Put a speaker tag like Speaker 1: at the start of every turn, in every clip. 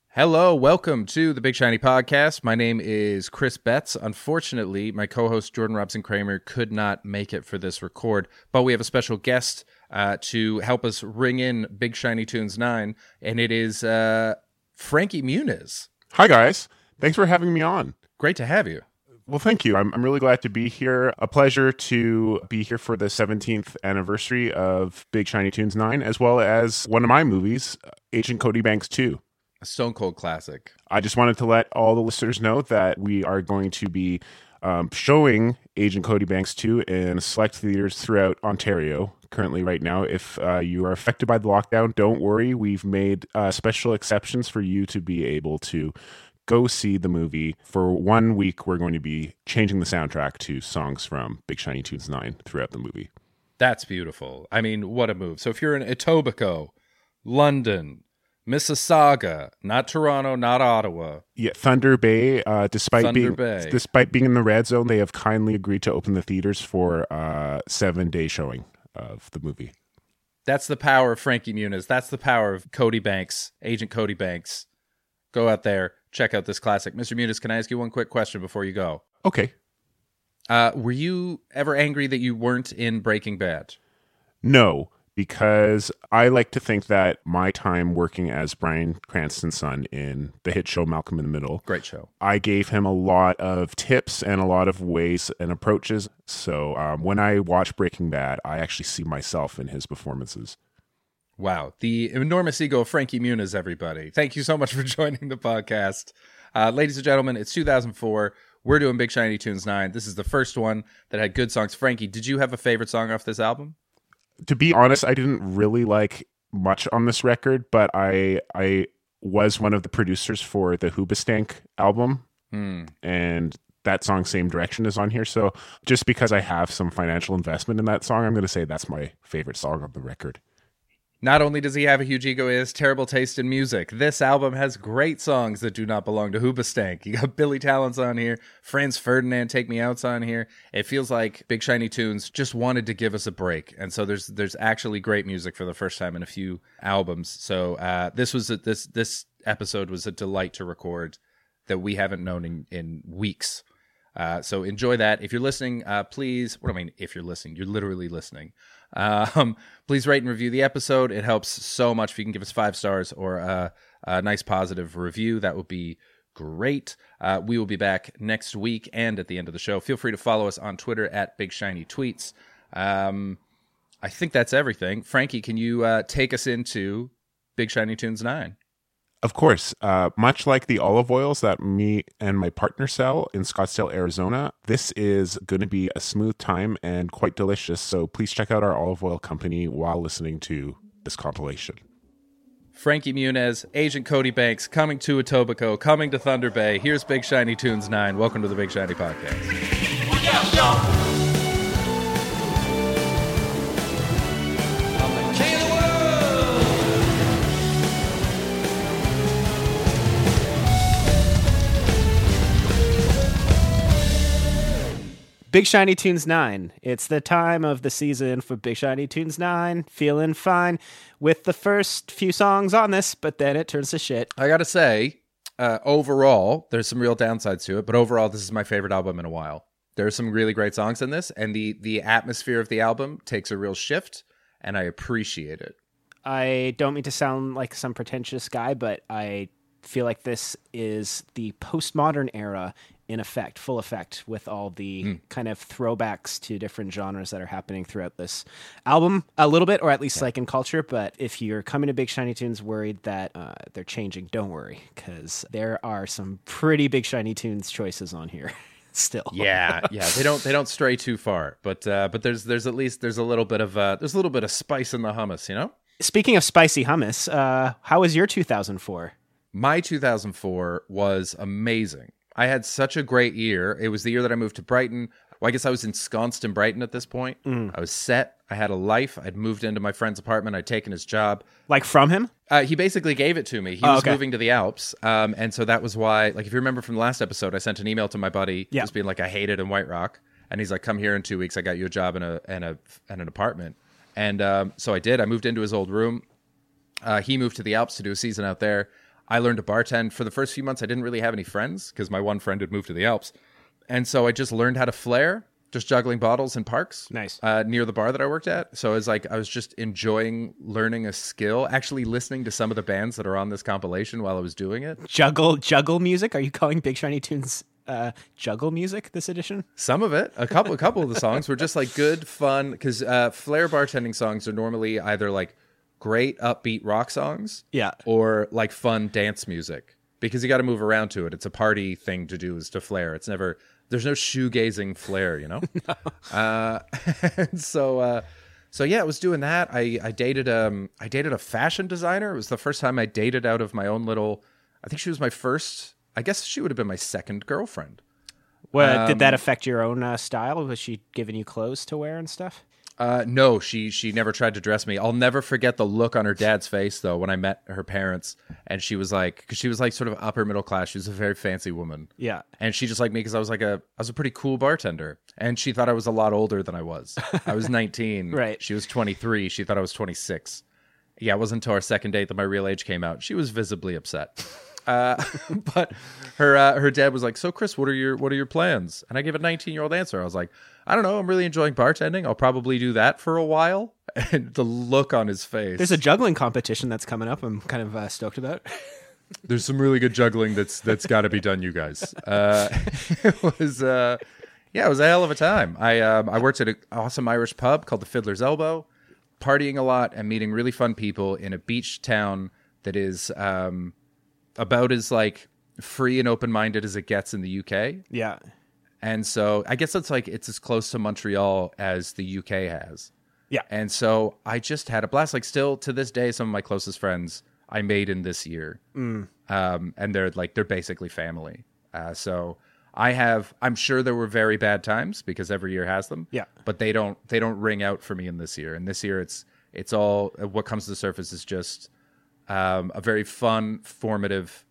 Speaker 1: Hello, welcome to the Big Shiny Podcast. My name is Chris Betts. Unfortunately, my co-host Jordan Robson Kramer could not make it for this record, but we have a special guest to help us ring in Big Shiny Tunes 9, and it is Frankie Muniz.
Speaker 2: Hi, guys. Thanks for having me on.
Speaker 1: Great to have you.
Speaker 2: Well, thank you. I'm really glad to be here. A pleasure to be here for the 17th anniversary of Big Shiny Tunes 9, as well as one of my movies, Agent Cody Banks 2.
Speaker 1: A Stone Cold classic.
Speaker 2: I just wanted to let all the listeners know that we are going to be showing Agent Cody Banks 2 in select theaters throughout Ontario currently right now. If you are affected by the lockdown, don't worry. We've made special exceptions for you to be able to go see the movie. For 1 week, we're going to be changing the soundtrack to songs from Big Shiny Tunes 9 throughout the movie.
Speaker 1: That's beautiful. I mean, what a move. So if you're in Etobicoke, London, Mississauga, not Toronto, not Ottawa.
Speaker 2: Yeah, Thunder Bay. Despite being in the red zone, they have kindly agreed to open the theaters for 7-day showing of the movie.
Speaker 1: That's the power of Frankie Muniz. That's the power of Cody Banks, Agent Cody Banks. Go out there, check out this classic. Mr. Muniz, can I ask you one quick question before you go?
Speaker 2: Okay.
Speaker 1: Were you ever angry that you weren't in Breaking Bad?
Speaker 2: No. Because I like to think that my time working as Bryan Cranston's son in the hit show Malcolm in the Middle.
Speaker 1: Great show.
Speaker 2: I gave him a lot of tips and a lot of ways and approaches. So when I watch Breaking Bad, I actually see myself in his performances.
Speaker 1: Wow. The enormous ego of Frankie Muniz, everybody. Thank you so much for joining the podcast. Ladies and gentlemen, it's 2004. We're doing Big Shiny Tunes 9. This is the first one that had good songs. Frankie, did you have a favorite song off this album?
Speaker 2: To be honest, I didn't really like much on this record, but I was one of the producers for the Hoobastank album, and that song Same Direction is on here. So just because I have some financial investment in that song, I'm going to say that's my favorite song on the record.
Speaker 1: Not only does he have a huge ego, he has terrible taste in music. This album has great songs that do not belong to Hoobastank. You got Billy Talent's on here, Franz Ferdinand, Take Me Out's on here. It feels like Big Shiny Tunes just wanted to give us a break, and so there's actually great music for the first time in a few albums. So this episode was a delight to record that we haven't known in weeks. So enjoy that. If you're listening, please. If you're listening, you're literally listening. Please rate and review the episode. It helps so much. If you can give us 5 stars or a nice positive review, that would be great. We will be back next week and at the end of the show. Feel free to follow us on Twitter at Big Shiny Tweets. I think that's everything. Frankie, can you take us into Big Shiny Tunes 9?
Speaker 2: Of course. Much like the olive oils that me and my partner sell in Scottsdale, Arizona, this is going to be a smooth time and quite delicious. So please check out our olive oil company while listening to this compilation.
Speaker 1: Frankie Muniz, Agent Cody Banks, coming to Etobicoke, coming to Thunder Bay. Here's Big Shiny Tunes 9. Welcome to the Big Shiny Podcast.
Speaker 3: Big Shiny Tunes 9. It's the time of the season for Big Shiny Tunes 9. Feeling fine with the first few songs on this, but then it turns to shit.
Speaker 1: I gotta say, overall, there's some real downsides to it, but overall, this is my favorite album in a while. There are some really great songs in this, and the atmosphere of the album takes a real shift, and I appreciate it.
Speaker 3: I don't mean to sound like some pretentious guy, but I feel like this is the postmodern era in effect, full effect, with all the kind of throwbacks to different genres that are happening throughout this album a little bit, or at least like in culture. But if you're coming to Big Shiny Tunes worried that they're changing, don't worry, because there are some pretty Big Shiny Tunes choices on here still.
Speaker 1: Yeah. They don't stray too far, but there's at least a little bit of spice in the hummus, you know?
Speaker 3: Speaking of spicy hummus, how was your 2004?
Speaker 1: My 2004 was amazing. I had such a great year. It was the year that I moved to Brighton. Well, I guess I was ensconced in Brighton at this point. I was set. I had a life. I'd moved into my friend's apartment. I'd taken his job.
Speaker 3: Like from him?
Speaker 1: He basically gave it to me. He was moving to the Alps. And so that was why, like, if you remember from the last episode, I sent an email to my buddy just being like, I hate it in White Rock. And he's like, come here in 2 weeks. I got you a job in an apartment. And so I did. I moved into his old room. He moved to the Alps to do a season out there. I learned to bartend. For the first few months, I didn't really have any friends because my one friend had moved to the Alps. And so I just learned how to flare, just juggling bottles in parks.
Speaker 3: Nice.
Speaker 1: Near the bar that I worked at. So I was just enjoying learning a skill, actually listening to some of the bands that are on this compilation while I was doing it.
Speaker 3: Juggle music? Are you calling Big Shiny Tunes juggle music this edition?
Speaker 1: Some of it. A couple of the songs were just like good, fun, because flare bartending songs are normally either like great upbeat rock songs,
Speaker 3: Yeah,
Speaker 1: or like fun dance music, because you got to move around to it. It's a party thing to do, is to flare. It's never, there's no shoegazing flare, you know. No. And so yeah, I was doing that. I dated a fashion designer. It was the first time I dated out of my own little. I think she was my first. I guess she would have been my second girlfriend.
Speaker 3: Well, did that affect your own style? Was she giving you clothes to wear and stuff?
Speaker 1: No, she never tried to dress me. I'll never forget the look on her dad's face though when I met her parents, and she was like, because she was like sort of upper middle class. She was a very fancy woman.
Speaker 3: Yeah,
Speaker 1: and she just liked me because I was a pretty cool bartender, and she thought I was a lot older than I was. I was 19.
Speaker 3: Right.
Speaker 1: She was 23. She thought I was 26. Yeah, it wasn't until our second date that my real age came out. She was visibly upset. But her dad was like, "So Chris, what are your plans?" And I gave a 19-year-old answer. I was like, "I don't know. I'm really enjoying bartending. I'll probably do that for a while." And the look on his face.
Speaker 3: There's a juggling competition that's coming up. I'm kind of stoked about.
Speaker 1: There's some really good juggling that's got to be done, you guys. It was it was a hell of a time. I worked at an awesome Irish pub called the Fiddler's Elbow, partying a lot and meeting really fun people in a beach town that is about as like free and open-minded as it gets in the UK.
Speaker 3: Yeah.
Speaker 1: And so I guess it's as close to Montreal as the UK has.
Speaker 3: Yeah.
Speaker 1: And so I just had a blast. Like still to this day, some of my closest friends I made in this year. And they're basically family. So I'm sure there were very bad times because every year has them.
Speaker 3: Yeah.
Speaker 1: But they don't ring out for me in this year. And this year it's all, what comes to the surface is just a very fun, formative,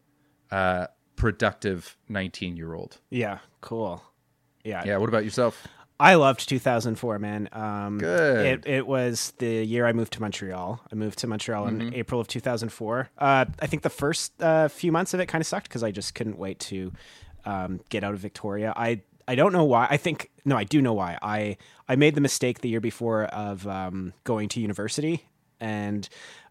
Speaker 1: productive 19-year-old.
Speaker 3: Yeah. Cool. Yeah.
Speaker 1: Yeah. What about yourself?
Speaker 3: I loved 2004, man.
Speaker 1: Good.
Speaker 3: It was the year I moved to Montreal. I moved to Montreal in April of 2004. I think the first few months of it kind of sucked because I just couldn't wait to get out of Victoria. I don't know why. I do know why. I made the mistake the year before of going to university. And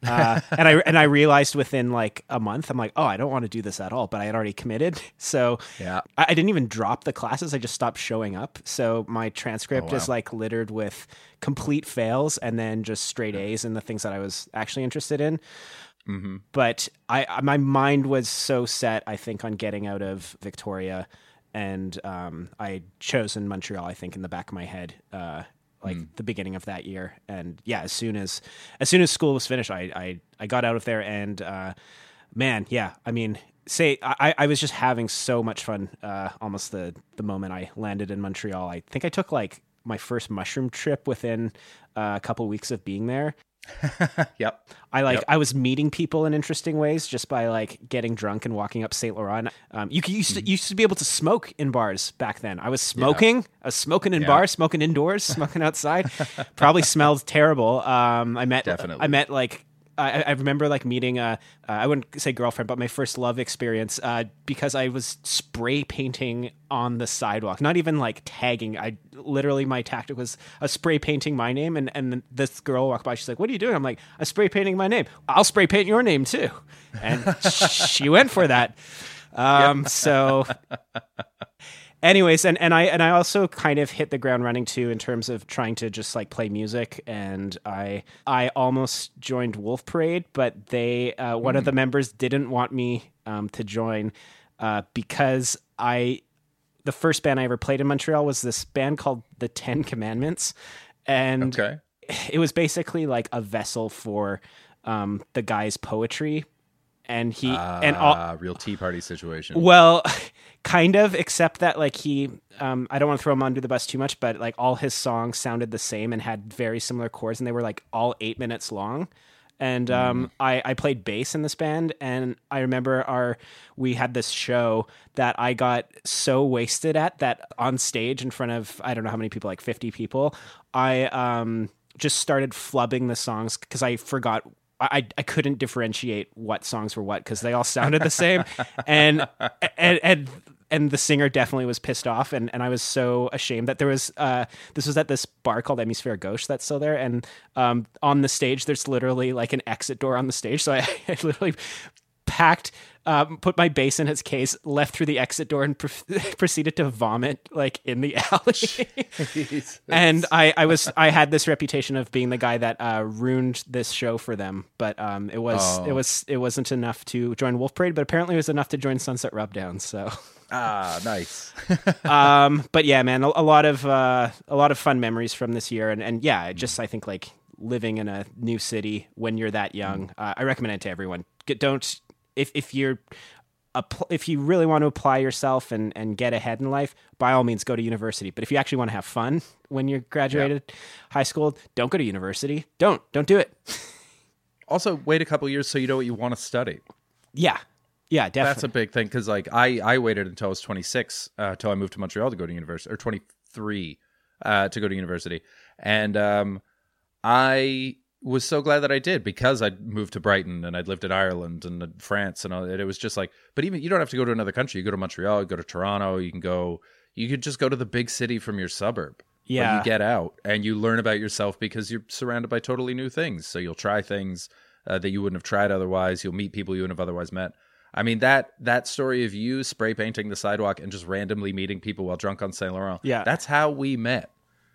Speaker 3: I realized within like a month, I'm like, oh, I don't want to do this at all. But I had already committed, so
Speaker 1: Yeah.
Speaker 3: I didn't even drop the classes. I just stopped showing up. So my transcript is like littered with complete fails and then just straight A's in the things that I was actually interested in. Mm-hmm. But my mind was so set, I think, on getting out of Victoria, and I'd chosen Montreal, I think, in the back of my head. The beginning of that year. And yeah, as soon as school was finished, I got out of there, and man, yeah, I mean, I was just having so much fun almost the moment I landed in Montreal. I think I took like my first mushroom trip within a couple weeks of being there.
Speaker 1: Yep.
Speaker 3: I was meeting people in interesting ways just by like getting drunk and walking up St. Laurent. You used to be able to smoke in bars back then. I was smoking. Yeah. I was smoking in bars, smoking indoors, smoking outside. Probably smelled terrible. I met like I remember like meeting I wouldn't say girlfriend, but my first love experience because I was spray painting on the sidewalk, not even like tagging. My tactic was spray painting my name, and this girl walked by. She's like, "What are you doing?" I'm like, "I'm spray painting my name. I'll spray paint your name too." And she went for that. So. Anyways, and I also kind of hit the ground running too in terms of trying to just like play music, and I almost joined Wolf Parade, but they one of the members didn't want me to join because the first band I ever played in Montreal was this band called the Ten Commandments, and it was basically like a vessel for the guy's poetry. And
Speaker 1: real tea party situation.
Speaker 3: Well, kind of, except that like I don't want to throw him under the bus too much, but like all his songs sounded the same and had very similar chords, and they were like all 8 minutes long. And I played bass in this band, and I remember we had this show that I got so wasted at that on stage in front of, I don't know how many people, like 50 people, I just started flubbing the songs because I forgot I couldn't differentiate what songs were what because they all sounded the same, and the singer definitely was pissed off, and I was so ashamed that there was this was at this bar called Hémisphère Gauche that's still there, and on the stage there's literally like an exit door on the stage, so I literally packed, put my bass in its case, left through the exit door, and proceeded to vomit like in the alley. And I had this reputation of being the guy that ruined this show for them, but it wasn't enough to join Wolf Parade, but apparently it was enough to join Sunset Rubdown. So
Speaker 1: nice.
Speaker 3: But yeah, man, a lot of fun memories from this year, and yeah, I think like living in a new city when you're that young, I recommend it to everyone. If you really want to apply yourself and get ahead in life, by all means go to university. But if you actually want to have fun when you're graduated high school, don't go to university. Don't do it.
Speaker 1: Also, wait a couple years so you know what you want to study.
Speaker 3: Yeah, definitely.
Speaker 1: That's a big thing because like I waited until I was 26 till I moved to Montreal to go to university, or 23 to go to university, and I was so glad that I did because I'd moved to Brighton and I'd lived in Ireland and France and all that. It was just like, but even you don't have to go to another country. You go to Montreal, you go to Toronto, you could just go to the big city from your suburb.
Speaker 3: Yeah.
Speaker 1: But you get out and you learn about yourself because you're surrounded by totally new things. So you'll try things that you wouldn't have tried otherwise. You'll meet people you wouldn't have otherwise met. I mean, that story of you spray painting the sidewalk and just randomly meeting people while drunk on Saint Laurent.
Speaker 3: Yeah.
Speaker 1: That's how we met.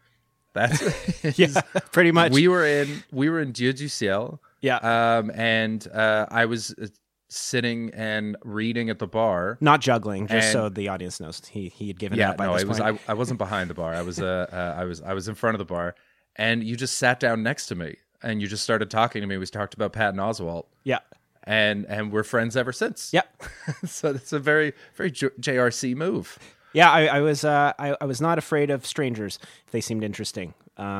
Speaker 1: That's
Speaker 3: yeah, pretty much.
Speaker 1: We were in Dieu du Ciel.
Speaker 3: Yeah.
Speaker 1: And I was sitting and reading at the bar,
Speaker 3: not juggling, just so the audience knows he had given up by this point.
Speaker 1: I wasn't behind the bar. I was in front of the bar, and you just sat down next to me and you just started talking to me. We talked about Patton Oswalt.
Speaker 3: Yeah.
Speaker 1: And we're friends ever since.
Speaker 3: Yeah.
Speaker 1: So it's a very, very JRC move.
Speaker 3: Yeah, I was not afraid of strangers if they seemed interesting.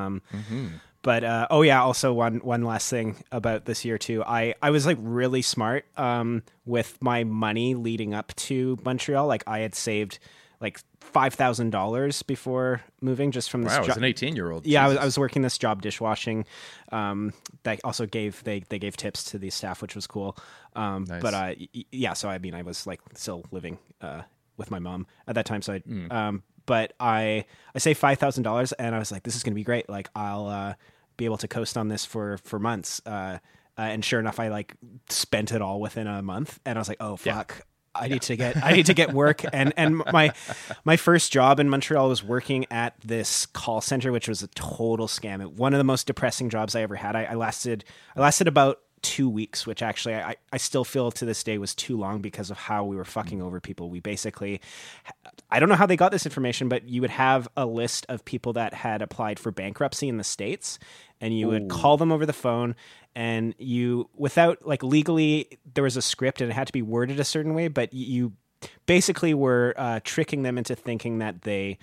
Speaker 3: But also one last thing about this year too. I was like really smart with my money leading up to Montreal. Like I had saved like $5,000 before moving just from this job.
Speaker 1: Wow, as an 18-year-old.
Speaker 3: Yeah, I was working this job dishwashing. That also gave tips to the staff, which was cool. Nice. But so I mean, I was like still living with my mom at that time. So but I saved $5,000 and I was like, this is going to be great. Like I'll be able to coast on this for months. And sure enough, I like spent it all within a month and I was like, oh fuck. Yeah. I need to get work. And my first job in Montreal was working at this call center, which was a total scam. One of the most depressing jobs I ever had. I lasted about 2 weeks, which actually I still feel to this day was too long because of how we were fucking over people. We basically, I don't know how they got this information, but you would have a list of people that had applied for bankruptcy in the States, and you would call them over the phone, and you, without like legally, there was a script and it had to be worded a certain way, but you basically were tricking them into thinking that they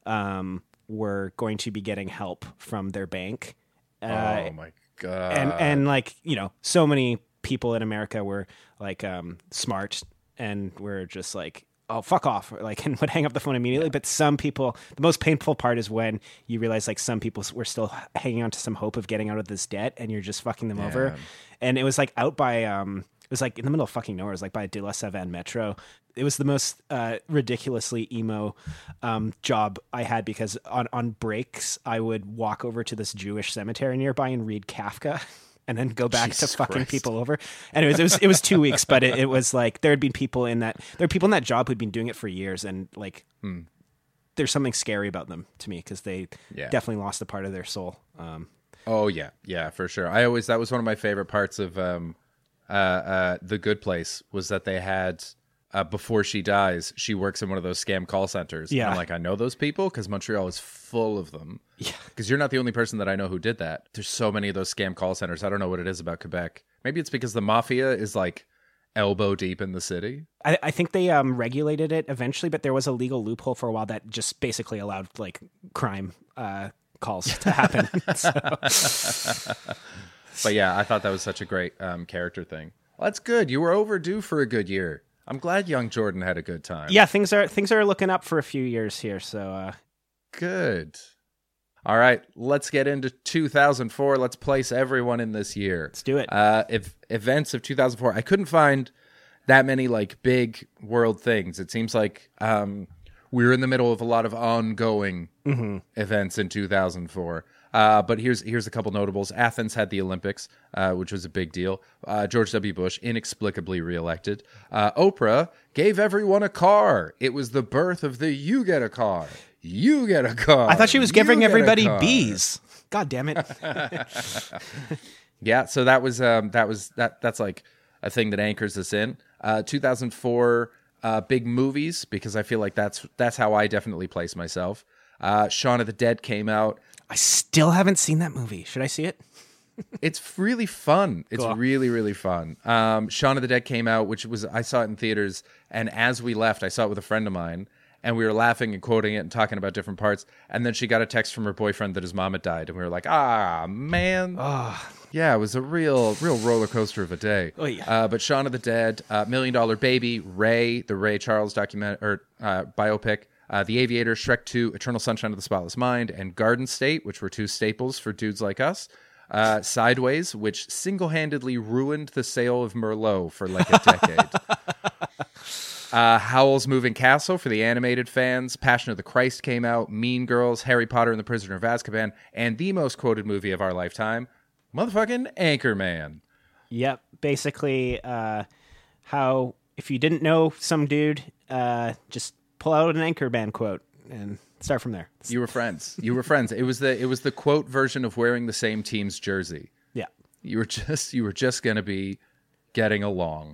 Speaker 3: were going to be getting help from their bank.
Speaker 1: Oh my God.
Speaker 3: And like, you know, so many people in America were like smart and were just like, oh, fuck off, or like, and would hang up the phone immediately. But some people, the most painful part is when you realize like some people were still hanging on to some hope of getting out of this debt and you're just fucking them over. And it was like out by, it was like in the middle of fucking nowhere. It was like by De La Savane Metro. It was the most ridiculously emo job I had because on breaks, I would walk over to this Jewish cemetery nearby and read Kafka and then go back to fucking people over. And it was 2 weeks, but it was like there were people in that job who'd been doing it for years, and like there's something scary about them to me because they definitely lost a part of their soul.
Speaker 1: Oh yeah, for sure. That was one of my favorite parts of The Good Place was that they had. Before she dies, she works in one of those scam call centers.
Speaker 3: Yeah.
Speaker 1: And I'm like, I know those people because Montreal is full of them.
Speaker 3: Yeah.
Speaker 1: Because you're not the only person that I know who did that. There's so many of those scam call centers. I don't know what it is about Quebec. Maybe it's because the mafia is like elbow deep in the city.
Speaker 3: I think they regulated it eventually, but there was a legal loophole for a while that just basically allowed like crime calls to happen.
Speaker 1: But yeah, I thought that was such a great character thing. Well, that's good. You were overdue for a good year. I'm glad young Jordan had a good time.
Speaker 3: Yeah, things are looking up for a few years here. So
Speaker 1: good. All right, let's get into 2004. Let's place everyone in this year.
Speaker 3: Let's do it.
Speaker 1: If events of 2004, I couldn't find that many like big world things. It seems like we were in the middle of a lot of ongoing events in 2004. But here's a couple notables. Athens had the Olympics, which was a big deal. George W. Bush inexplicably reelected. Oprah gave everyone a car. It was the birth of the "you get a car, you get a car."
Speaker 3: I thought she was giving everybody bees. God damn it.
Speaker 1: Yeah, so that's like a thing that anchors us in. 2004 big movies, because I feel like that's how I definitely place myself. Shaun of the Dead came out.
Speaker 3: I still haven't seen that movie. Should I see it?
Speaker 1: It's really fun. It's
Speaker 3: Cool.
Speaker 1: really, really fun. Shaun of the Dead came out, I saw it in theaters, and as we left, I saw it with a friend of mine, and we were laughing and quoting it and talking about different parts, and then she got a text from her boyfriend that his mom had died, and we were like, man. Yeah, it was a real roller coaster of a day.
Speaker 3: Oh, yeah.
Speaker 1: But Shaun of the Dead, $1 Million Baby, Ray, the Ray Charles biopic, The Aviator, Shrek 2, Eternal Sunshine of the Spotless Mind, and Garden State, which were two staples for dudes like us. Sideways, which single-handedly ruined the sale of Merlot for like a decade. Howl's Moving Castle for the animated fans. Passion of the Christ came out. Mean Girls, Harry Potter and the Prisoner of Azkaban, and the most quoted movie of our lifetime, motherfucking Anchorman.
Speaker 3: Yep. Basically, how if you didn't know some dude, just pull out an Anchorman quote and start from there.
Speaker 1: You were friends. It was the quote version of wearing the same team's jersey.
Speaker 3: Yeah.
Speaker 1: You were just going to be getting along.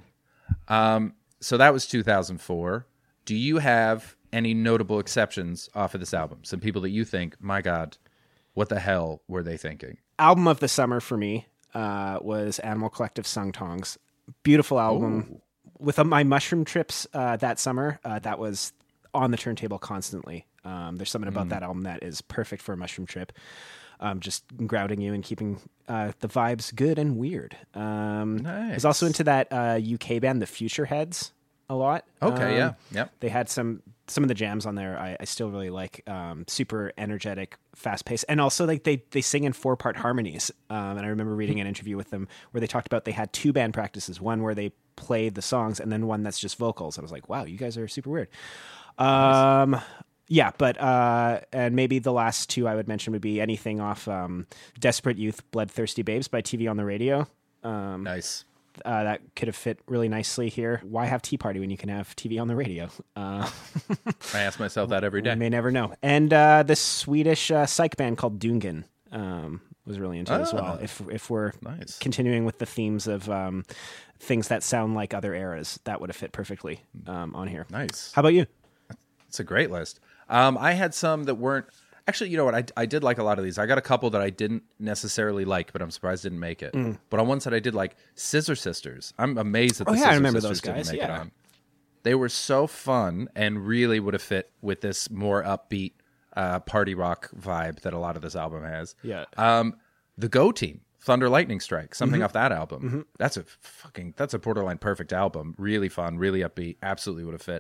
Speaker 1: So that was 2004. Do you have any notable exceptions off of this album? Some people that you think, my God, what the hell were they thinking?
Speaker 3: Album of the summer for me was Animal Collective Sung Tongs. Beautiful album.
Speaker 1: Ooh.
Speaker 3: With my mushroom trips that summer, that was on the turntable constantly. There's something about that album that is perfect for a mushroom trip. Just grounding you and keeping the vibes good and weird. I was also into that UK band, the Future Heads, a lot.
Speaker 1: Okay, yeah.
Speaker 3: They had some of the jams on there I still really like. Super energetic, fast paced, and also like they sing in 4-part harmonies. And I remember reading an interview with them where they talked about they had 2 band practices, one where they played the songs and then one that's just vocals. I was like, wow, you guys are super weird. Nice. Yeah, but and maybe the last 2 I would mention would be anything off Desperate Youth, Bloodthirsty Babes by TV on the Radio.
Speaker 1: Nice.
Speaker 3: That could have fit really nicely here. Why have Tea Party when you can have TV on the radio?
Speaker 1: I ask myself that every day.
Speaker 3: You may never know. And this Swedish psych band called Dungen was really into it as well. If we're continuing with the themes of things that sound like other eras, that would have fit perfectly on here.
Speaker 1: Nice.
Speaker 3: How about you?
Speaker 1: It's a great list. I had some that weren't... Actually, you know what? I did like a lot of these. I got a couple that I didn't necessarily like, but I'm surprised didn't make it. But on ones that I did like, Scissor Sisters. I'm amazed that the Scissor
Speaker 3: I remember
Speaker 1: Sisters
Speaker 3: those guys.
Speaker 1: didn't make it on. They were so fun and really would have fit with this more upbeat party rock vibe that a lot of this album has.
Speaker 3: Yeah.
Speaker 1: The Go Team, Thunder Lightning Strike, something off that album. That's a borderline perfect album. Really fun, really upbeat. Absolutely would have fit.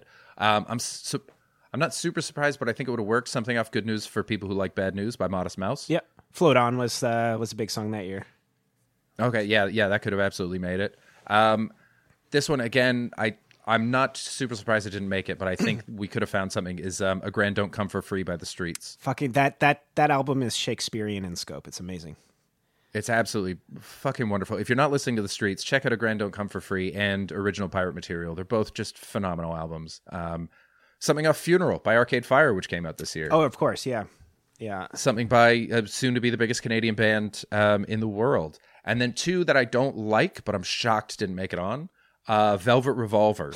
Speaker 1: I'm not super surprised, but I think it would have worked. Something off Good News for People Who Like Bad News by Modest Mouse.
Speaker 3: Yep. Float On was a big song that year.
Speaker 1: Okay, yeah, that could have absolutely made it. This one, again, I'm not super surprised it didn't make it, but I think we could have found something, is A Grand Don't Come for Free by The Streets.
Speaker 3: Fucking that album is Shakespearean in scope. It's amazing.
Speaker 1: It's absolutely fucking wonderful. If you're not listening to The Streets, check out A Grand Don't Come for Free and Original Pirate Material. They're both just phenomenal albums. Something off Funeral by Arcade Fire, which came out this year.
Speaker 3: Oh, of course, yeah.
Speaker 1: Something by soon to be the biggest Canadian band in the world. And then 2 that I don't like, but I'm shocked didn't make it on. Velvet Revolver.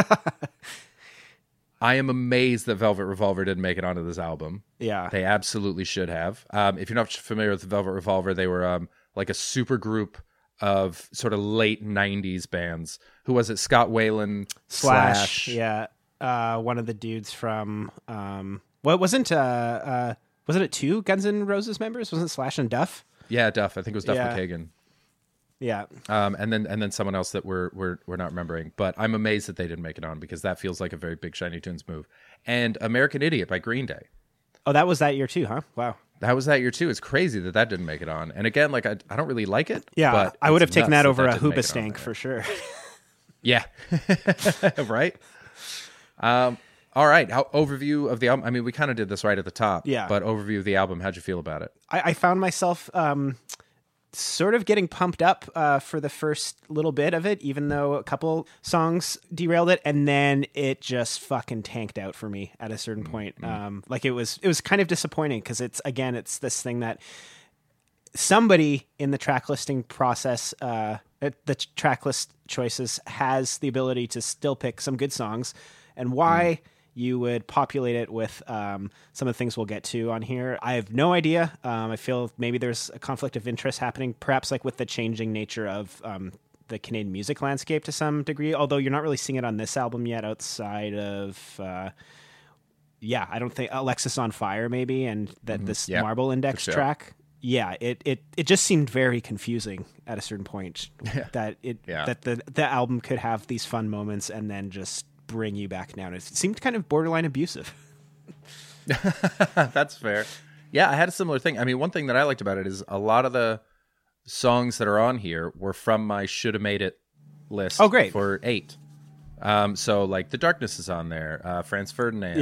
Speaker 1: I am amazed that Velvet Revolver didn't make it onto this album.
Speaker 3: Yeah.
Speaker 1: They absolutely should have. If you're not familiar with Velvet Revolver, they were like a super group of sort of late 90s bands. Who was it? Scott Weiland, Slash.
Speaker 3: Yeah. One of the dudes from wasn't it 2 Guns N' Roses members? Wasn't Slash and Duff?
Speaker 1: Yeah, Duff. I think it was Duff McKagan.
Speaker 3: Yeah.
Speaker 1: And then someone else that we're not remembering. But I'm amazed that they didn't make it on, because that feels like a very big Shiny Tunes move. And American Idiot by Green Day.
Speaker 3: Oh, that was that year too, huh? Wow.
Speaker 1: That was that year too. It's crazy that didn't make it on. And again, like I don't really like it.
Speaker 3: Yeah,
Speaker 1: but
Speaker 3: I would have
Speaker 1: it's
Speaker 3: taken
Speaker 1: nuts
Speaker 3: that over a
Speaker 1: didn't make it on
Speaker 3: Hoobastank
Speaker 1: there.
Speaker 3: for sure.
Speaker 1: Yeah. Right. All right. Overview of the album. I mean, we kind of did this right at the top.
Speaker 3: Yeah.
Speaker 1: But overview of the album. How'd you feel about it?
Speaker 3: I found myself sort of getting pumped up for the first little bit of it, even though a couple songs derailed it, and then it just fucking tanked out for me at a certain point. Like it was kind of disappointing because it's this thing that somebody in the track listing process, the track list choices, has the ability to still pick some good songs, and why you would populate it with some of the things we'll get to on here, I have no idea. I feel maybe there's a conflict of interest happening, perhaps like with the changing nature of the Canadian music landscape to some degree, although you're not really seeing it on this album yet outside of, I don't think Alexis on Fire maybe, and this Marble Index
Speaker 1: sure.
Speaker 3: track. Yeah, it just seemed very confusing at a certain point that the album could have these fun moments and then just bring you back down. It seemed kind of borderline abusive.
Speaker 1: That's fair. Yeah, I had a similar thing. I mean, one thing that I liked about it is a lot of the songs that are on here were from my should have made it list.
Speaker 3: Oh, great.
Speaker 1: For 8. So like The Darkness is on there, Franz Ferdinand,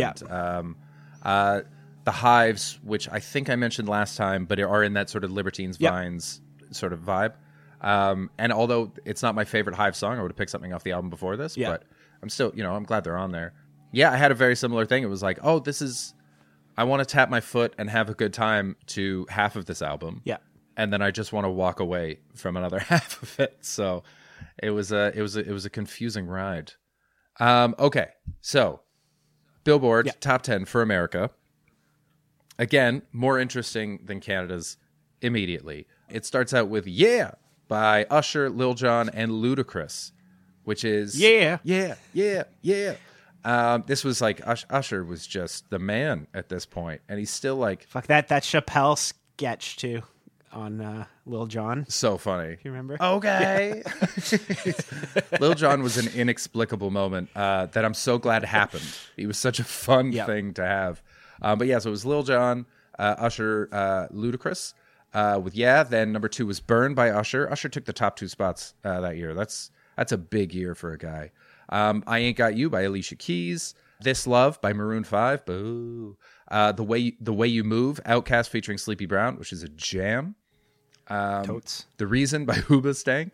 Speaker 1: The Hives, which I think I mentioned last time, but are in that sort of Libertines Vines sort of vibe. And although it's not my favorite Hive song, I would have picked something off the album before this, but I'm still, I'm glad they're on there. Yeah, I had a very similar thing. It was like, I want to tap my foot and have a good time to half of this album.
Speaker 3: Yeah.
Speaker 1: And then I just want to walk away from another half of it. So it was a confusing ride. Okay. So Billboard top 10 for America. Again, more interesting than Canada's immediately. It starts out with Yeah by Usher, Lil Jon, and Ludacris, which is
Speaker 3: Yeah.
Speaker 1: This was like Usher was just the man at this point, and he's still like
Speaker 3: Fuck that Chappelle sketch too on Lil Jon.
Speaker 1: so funny.
Speaker 3: You remember?
Speaker 1: Okay. Lil Jon was an inexplicable moment that I'm so glad happened. He was such a fun thing to have. But yeah, so it was Lil Jon, Usher, Ludacris with Yeah. Then number 2 was Burn by Usher. Usher took the top 2 spots that year. That's a big year for a guy. I Ain't Got You by Alicia Keys. This Love by Maroon 5. Boo. The Way You Move, Outkast featuring Sleepy Brown, which is a jam.
Speaker 3: Totes.
Speaker 1: The Reason by Hoobastank.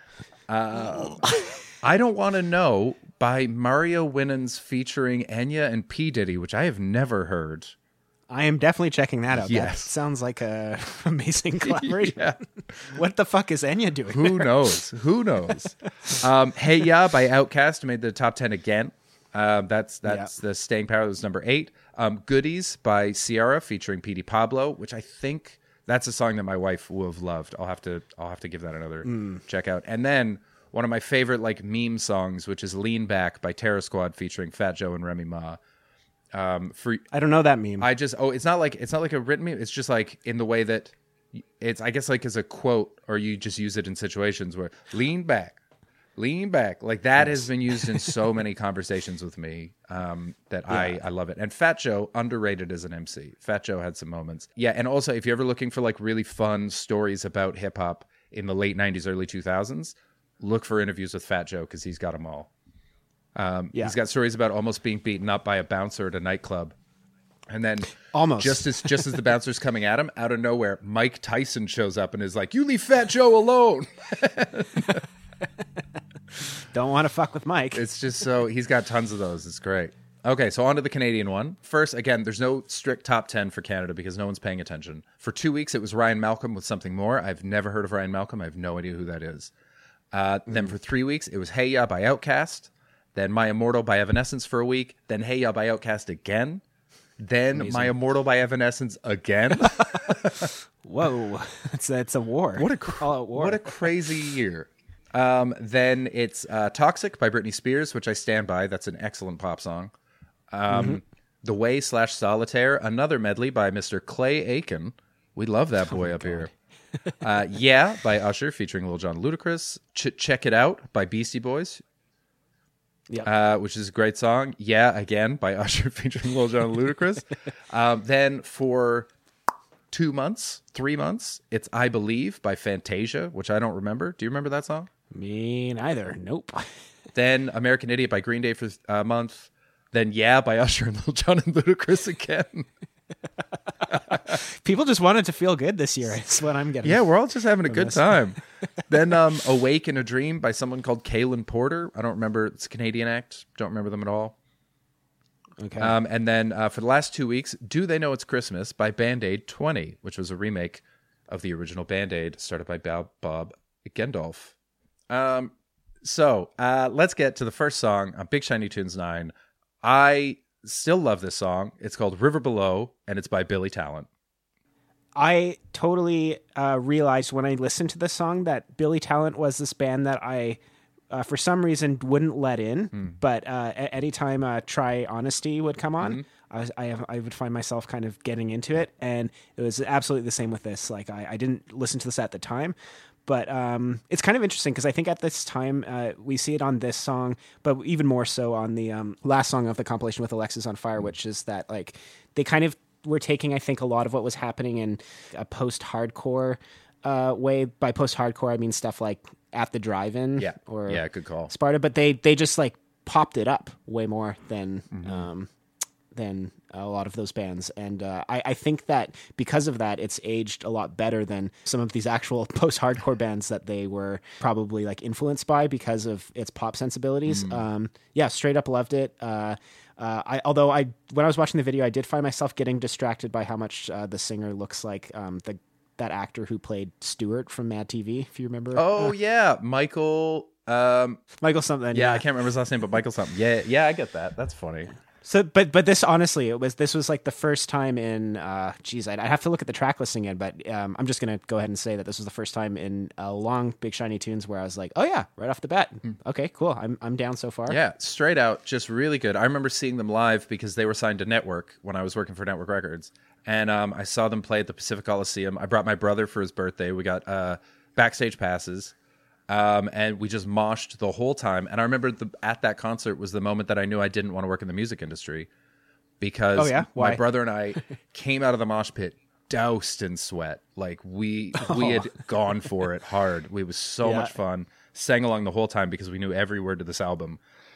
Speaker 1: I Don't Want to Know by Mario Winans featuring Enya and P. Diddy, which I have never heard.
Speaker 3: I am definitely checking that out. That
Speaker 1: Yes.
Speaker 3: sounds like a amazing collaboration.
Speaker 1: Yeah.
Speaker 3: What the fuck is Enya doing?
Speaker 1: Who knows? Who knows? Hey Ya by Outkast made the top 10 again. That's the staying power. That was number 8. Goodies by Ciara featuring Petey Pablo, which I think that's a song that my wife will have loved. I'll have to give that another check out. And then one of my favorite like meme songs, which is Lean Back by Terror Squad featuring Fat Joe and Remy Ma.
Speaker 3: I don't know that meme.
Speaker 1: It's not like a written meme. It's just like in the way that it's, I guess, like as a quote, or you just use it in situations where lean back. Like that has been used in so many conversations with me that I love it. And Fat Joe, underrated as an MC. Fat Joe had some moments. Yeah, and also if you're ever looking for like really fun stories about hip hop in the late 90s, early 2000s, look for interviews with Fat Joe because he's got them all. He's got stories about almost being beaten up by a bouncer at a nightclub. And then
Speaker 3: Almost.
Speaker 1: just as the bouncer's coming at him, out of nowhere, Mike Tyson shows up and is like, "You leave Fat Joe alone."
Speaker 3: Don't want to fuck with Mike.
Speaker 1: It's just so he's got tons of those. It's great. Okay, so on to the Canadian one. First, again, there's no strict top 10 for Canada because no one's paying attention. For 2 weeks, it was Ryan Malcolm with Something More. I've never heard of Ryan Malcolm. I have no idea who that is. Then for 3 weeks, it was Hey Ya by Outkast. Then My Immortal by Evanescence for a week. Then Hey Ya by Outkast again. Then Amazing. My Immortal by Evanescence again.
Speaker 3: Whoa, it's a war.
Speaker 1: What a
Speaker 3: all-out war.
Speaker 1: What a crazy year. Then it's Toxic by Britney Spears, which I stand by. That's an excellent pop song. The Way / Solitaire, another medley by Mr. Clay Aiken. We love that boy up here. Yeah by Usher featuring Lil Jon, Ludacris. Check It Out by Beastie Boys. Which is a great song. Yeah, again by Usher featuring Lil Jon, Ludacris. Then for 2 months, 3 months. It's I Believe by Fantasia, which I don't remember. Do you remember that song?
Speaker 3: Me neither. Nope.
Speaker 1: Then American Idiot by Green Day for a month. Then Yeah by Usher and Lil Jon and Ludacris again.
Speaker 3: People just wanted to feel good this year. Is what I'm getting.
Speaker 1: Yeah, we're all just having a good time. Then Awake in a Dream by someone called Kaylin Porter. I don't remember. It's a Canadian act. Don't remember them at all.
Speaker 3: Okay.
Speaker 1: And then for the last 2 weeks, Do They Know It's Christmas by Band-Aid 20, which was a remake of the original Band-Aid started by Bob Geldof. So let's get to the first song on Big Shiny Tunes 9. I still love this song. It's called River Below, and it's by Billy Talent.
Speaker 3: I totally realized when I listened to this song that Billy Talent was this band that I, for some reason, wouldn't let in. But anytime Try Honesty would come on, I would find myself kind of getting into it. And it was absolutely the same with this. Like I didn't listen to this at the time. But it's kind of interesting because I think at this time we see it on this song, but even more so on the last song of the compilation with Alexis on Fire, which is that like they kind of were taking, I think, a lot of what was happening in a post-hardcore way. By post-hardcore, I mean stuff like At the Drive-In or
Speaker 1: good call.
Speaker 3: Sparta, but they just like popped it up way more than a lot of those bands. And I think that because of that, it's aged a lot better than some of these actual post-hardcore bands that they were probably like influenced by because of its pop sensibilities. Straight up loved it. Although when I was watching the video, I did find myself getting distracted by how much the singer looks like that actor who played Stuart from Mad TV, if you remember.
Speaker 1: Oh, yeah. Michael
Speaker 3: something.
Speaker 1: Yeah, I can't remember his last name, but Michael something. Yeah, I get that. That's funny.
Speaker 3: So, but this honestly, this was like the first time in, I'd have to look at the track listing again, but I'm just going to go ahead and say that this was the first time in a long Big Shiny Tunes where I was like, oh yeah, right off the bat. Okay, cool. I'm down so far.
Speaker 1: Yeah, straight out, just really good. I remember seeing them live because they were signed to Network when I was working for Network Records. And I saw them play at the Pacific Coliseum. I brought my brother for his birthday. We got backstage passes. And we just moshed the whole time. And I remember at that concert was the moment that I knew I didn't want to work in the music industry because my brother and I came out of the mosh pit doused in sweat. Like we had gone for it hard. It was so much fun. Sang along the whole time because we knew every word to this album.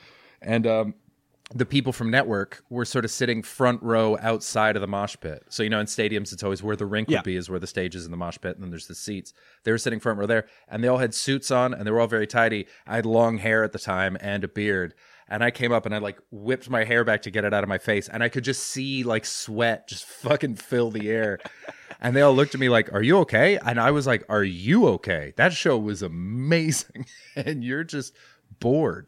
Speaker 1: And the people from Network were sort of sitting front row outside of the mosh pit. So, in stadiums, it's always where the rink would be is where the stage is in the mosh pit, and then there's the seats. They were sitting front row there, and they all had suits on, and they were all very tidy. I had long hair at the time and a beard, and I came up and I, like, whipped my hair back to get it out of my face, and I could just see, like, sweat just fucking fill the air. And they all looked at me like, are you okay? And I was like, are you okay? That show was amazing, and you're just bored.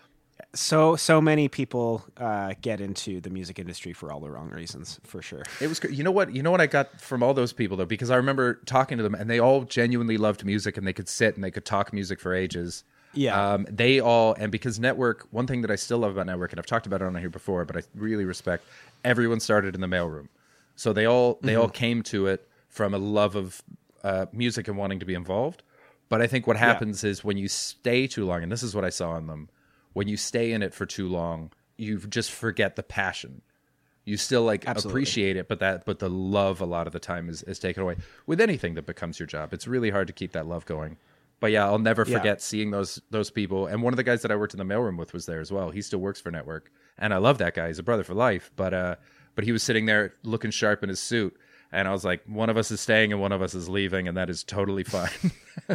Speaker 3: So many people get into the music industry for all the wrong reasons, for sure.
Speaker 1: It was, you know what I got from all those people though, because I remember talking to them and they all genuinely loved music and they could sit and they could talk music for ages.
Speaker 3: Yeah.
Speaker 1: They all, and because Network, one thing that I still love about Network, and I've talked about it on here before, but I really respect, everyone started in the mailroom. So they all came to it from a love of music and wanting to be involved. But I think what happens is when you stay too long, and this is what I saw in them, when you stay in it for too long, you just forget the passion. You still appreciate it, but the love a lot of the time is taken away. With anything that becomes your job, it's really hard to keep that love going. But yeah, I'll never forget seeing those people. And one of the guys that I worked in the mailroom with was there as well. He still works for Network, and I love that guy. He's a brother for life. But he was sitting there looking sharp in his suit, and I was like, one of us is staying and one of us is leaving, and that is totally fine.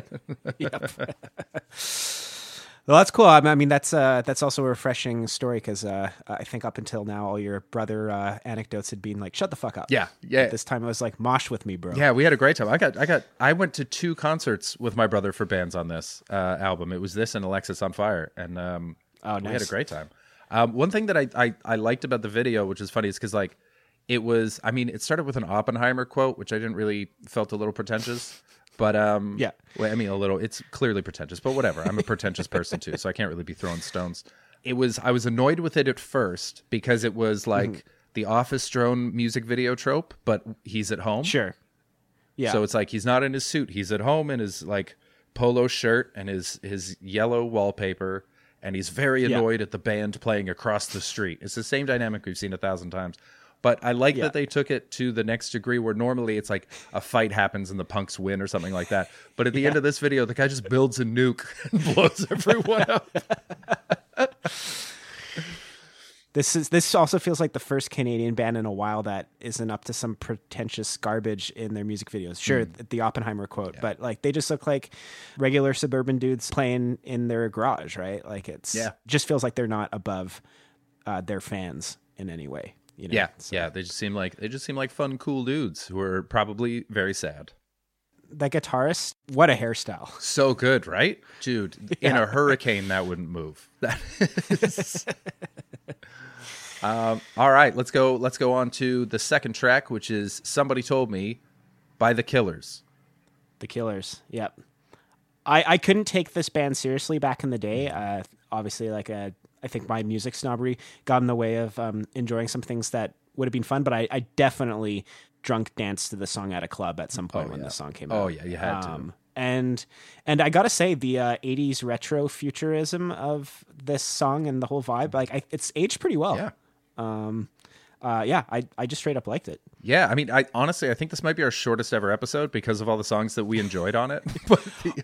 Speaker 3: Yep. Well, that's cool. I mean, that's also a refreshing story because I think up until now, all your brother anecdotes had been like, "Shut the fuck up."
Speaker 1: Yeah.
Speaker 3: But this time it was like, "Mosh with me, bro."
Speaker 1: Yeah, we had a great time. I went to 2 concerts with my brother for bands on this album. It was this and Alexis on Fire, and
Speaker 3: nice.
Speaker 1: We had a great time. One thing that I liked about the video, which is funny, is because like it was. I mean, it started with an Oppenheimer quote, which I didn't really felt a little pretentious. But well, I mean, a little. It's clearly pretentious, but whatever. I'm a pretentious person too, so I can't really be throwing stones. I was annoyed with it at first because it was like the Office drone music video trope, but he's at home.
Speaker 3: Sure. Yeah.
Speaker 1: So it's like he's not in his suit. He's at home in his like polo shirt and his yellow wallpaper, and he's very annoyed at the band playing across the street. It's the same dynamic we've seen 1,000 times. But I like that they took it to the next degree where normally it's like a fight happens and the punks win or something like that. But at the end of this video, the guy just builds a nuke and blows everyone up.
Speaker 3: This also feels like the first Canadian band in a while that isn't up to some pretentious garbage in their music videos. Sure, the Oppenheimer quote, but like they just look like regular suburban dudes playing in their garage, right? Like just feels like they're not above their fans in any way. You know?
Speaker 1: Yeah. They just seem like fun, cool dudes who are probably very sad.
Speaker 3: That guitarist, what a hairstyle!
Speaker 1: So good, right, dude? In a hurricane, that wouldn't move. That is... all right, let's go on to the second track, which is "Somebody Told Me" by The Killers.
Speaker 3: The Killers, yep. I couldn't take this band seriously back in the day. Obviously, I think my music snobbery got in the way of enjoying some things that would have been fun, but I definitely drunk danced to the song at a club at some point when the song came out.
Speaker 1: Oh yeah, you had to.
Speaker 3: And I gotta say, the 80s retro futurism of this song and the whole vibe, it's aged pretty well.
Speaker 1: Yeah.
Speaker 3: I just straight up liked it.
Speaker 1: Yeah, I mean, I think this might be our shortest ever episode because of all the songs that we enjoyed on it. But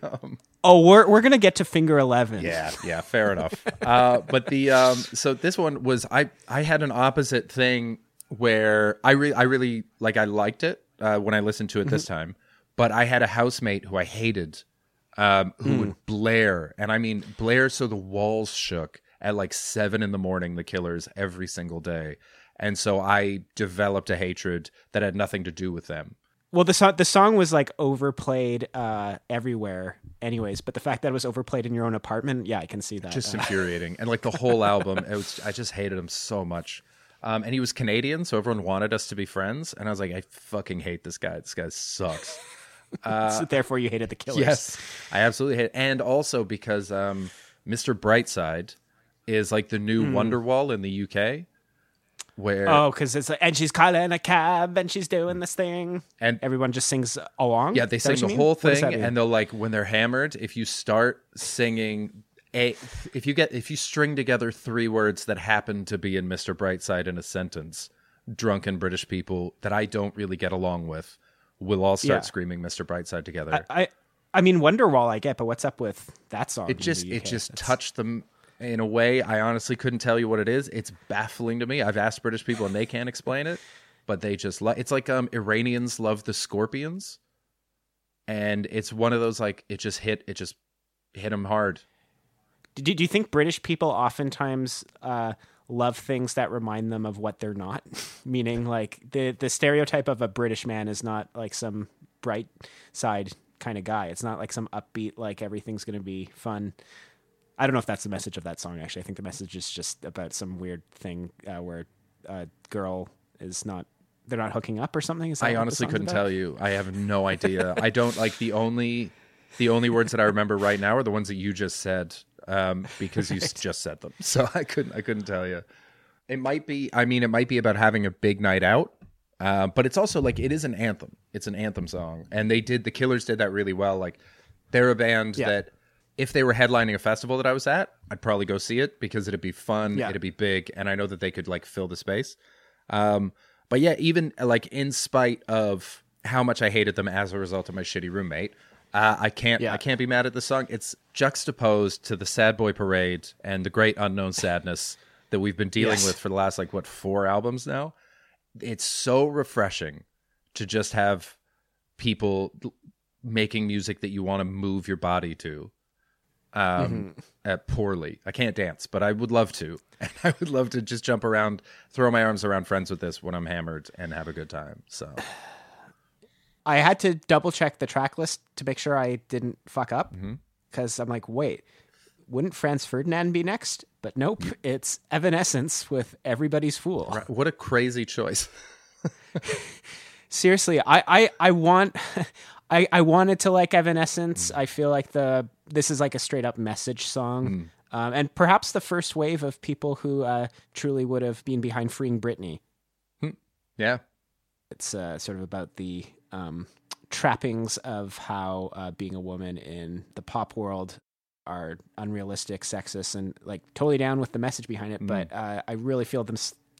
Speaker 3: we're gonna get to Finger 11.
Speaker 1: Yeah, fair enough. But so this one was I had an opposite thing where I really I liked it when I listened to it this time, but I had a housemate who I hated, who would blare, and I mean blare so the walls shook at like 7 a.m. The Killers every single day. And so I developed a hatred that had nothing to do with them.
Speaker 3: Well, the song was like overplayed everywhere anyways, but the fact that it was overplayed in your own apartment, yeah, I can see that.
Speaker 1: Just infuriating. And like the whole album, I just hated him so much. And he was Canadian, so everyone wanted us to be friends. And I was like, I fucking hate this guy. This guy sucks.
Speaker 3: So therefore you hated the Killers.
Speaker 1: Yes, I absolutely hate it. And also because Mr. Brightside is like the new Wonderwall in the UK.
Speaker 3: Because it's and she's calling a cab and she's doing this thing and everyone just sings along.
Speaker 1: Yeah, they sing the whole thing, and they'll like when they're hammered. If you start singing if you string together 3 words that happen to be in Mr. Brightside in a sentence, drunken British people that I don't really get along with will all start screaming Mr. Brightside together.
Speaker 3: I mean Wonderwall I get, but what's up with that song?
Speaker 1: It just touched them. In a way, I honestly couldn't tell you what it is. It's baffling to me. I've asked British people and they can't explain it, but they just it's like Iranians love the Scorpions, and it's one of those like it just hit them hard.
Speaker 3: Do you think British people oftentimes love things that remind them of what they're not? Meaning, like the stereotype of a British man is not like some bright side kind of guy. It's not like some upbeat like everything's going to be fun. I don't know if that's the message of that song, actually. I think the message is just about some weird thing where a girl they're not hooking up or something.
Speaker 1: I honestly couldn't tell you. I have no idea. I don't like the only words that I remember right now are the ones that you just said, because you just said them. So I couldn't tell you. It might be about having a big night out, but it's also like, it is an anthem. It's an anthem song. And the Killers did that really well. Like they're a band that, if they were headlining a festival that I was at, I'd probably go see it because it'd be fun, it'd be big, and I know that they could like fill the space. But yeah, even like in spite of how much I hated them as a result of my shitty roommate, I can't be mad at the song. It's juxtaposed to the Sad Boy Parade and the Great Unknown Sadness that we've been dealing with for the last 4 albums now. It's so refreshing to just have people making music that you want to move your body to. Poorly. I can't dance, but I would love to. And I would love to just jump around, throw my arms around friends with this when I'm hammered and have a good time. So
Speaker 3: I had to double check the track list to make sure I didn't fuck up, because I'm like, wait, wouldn't Franz Ferdinand be next? But nope, it's Evanescence with Everybody's Fool.
Speaker 1: Right. What a crazy choice.
Speaker 3: Seriously, I want I wanted to like Evanescence. I feel like this is like a straight up message song. And perhaps the first wave of people who truly would have been behind freeing Britney.
Speaker 1: Yeah.
Speaker 3: It's sort of about the trappings of how being a woman in the pop world are unrealistic, sexist, and like totally down with the message behind it. But I really feel the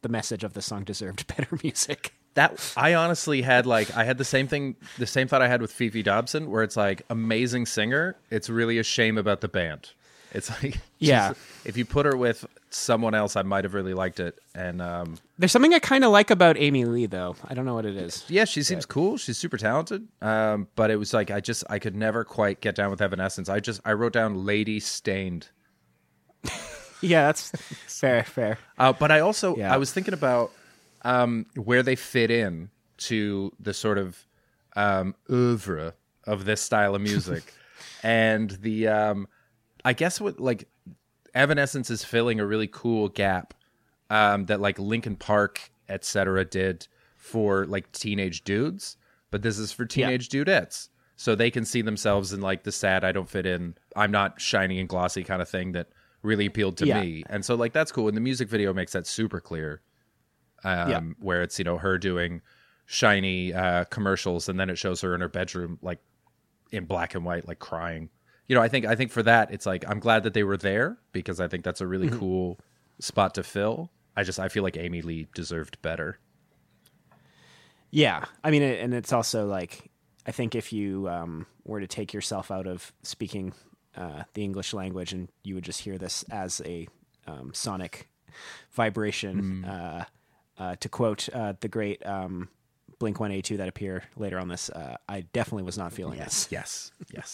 Speaker 3: the message of the song deserved better music.
Speaker 1: That I honestly had I had the same thought I had with Fifi Dobson, where it's like amazing singer. It's really a shame about the band. It's like,
Speaker 3: yeah,
Speaker 1: if you put her with someone else, I might have really liked it. And
Speaker 3: there's something I kind of like about Amy Lee, though. I don't know what it is.
Speaker 1: Yeah, she seems cool. She's super talented. But it was like I could never quite get down with Evanescence. I wrote down Lady Stained.
Speaker 3: Yeah, that's fair.
Speaker 1: But I also I was thinking about where they fit in to the sort of oeuvre of this style of music, and the I guess what Evanescence is filling a really cool gap that Linkin Park etc. did for teenage dudes, but this is for teenage dudettes, so they can see themselves in the sad I don't fit in, I'm not shiny and glossy kind of thing that really appealed to me. And so that's cool, and the music video makes that super clear, where it's her doing shiny commercials, and then it shows her in her bedroom in black and white crying. I think for that it's I'm glad that they were there, because I think that's a really cool spot to fill. I feel like Amy Lee deserved better.
Speaker 3: Yeah, I mean, and it's also I think if you were to take yourself out of speaking the English language, and you would just hear this as a sonic vibration, to quote the great Blink-182 that appear later on this, I definitely was not feeling this.
Speaker 1: Yes.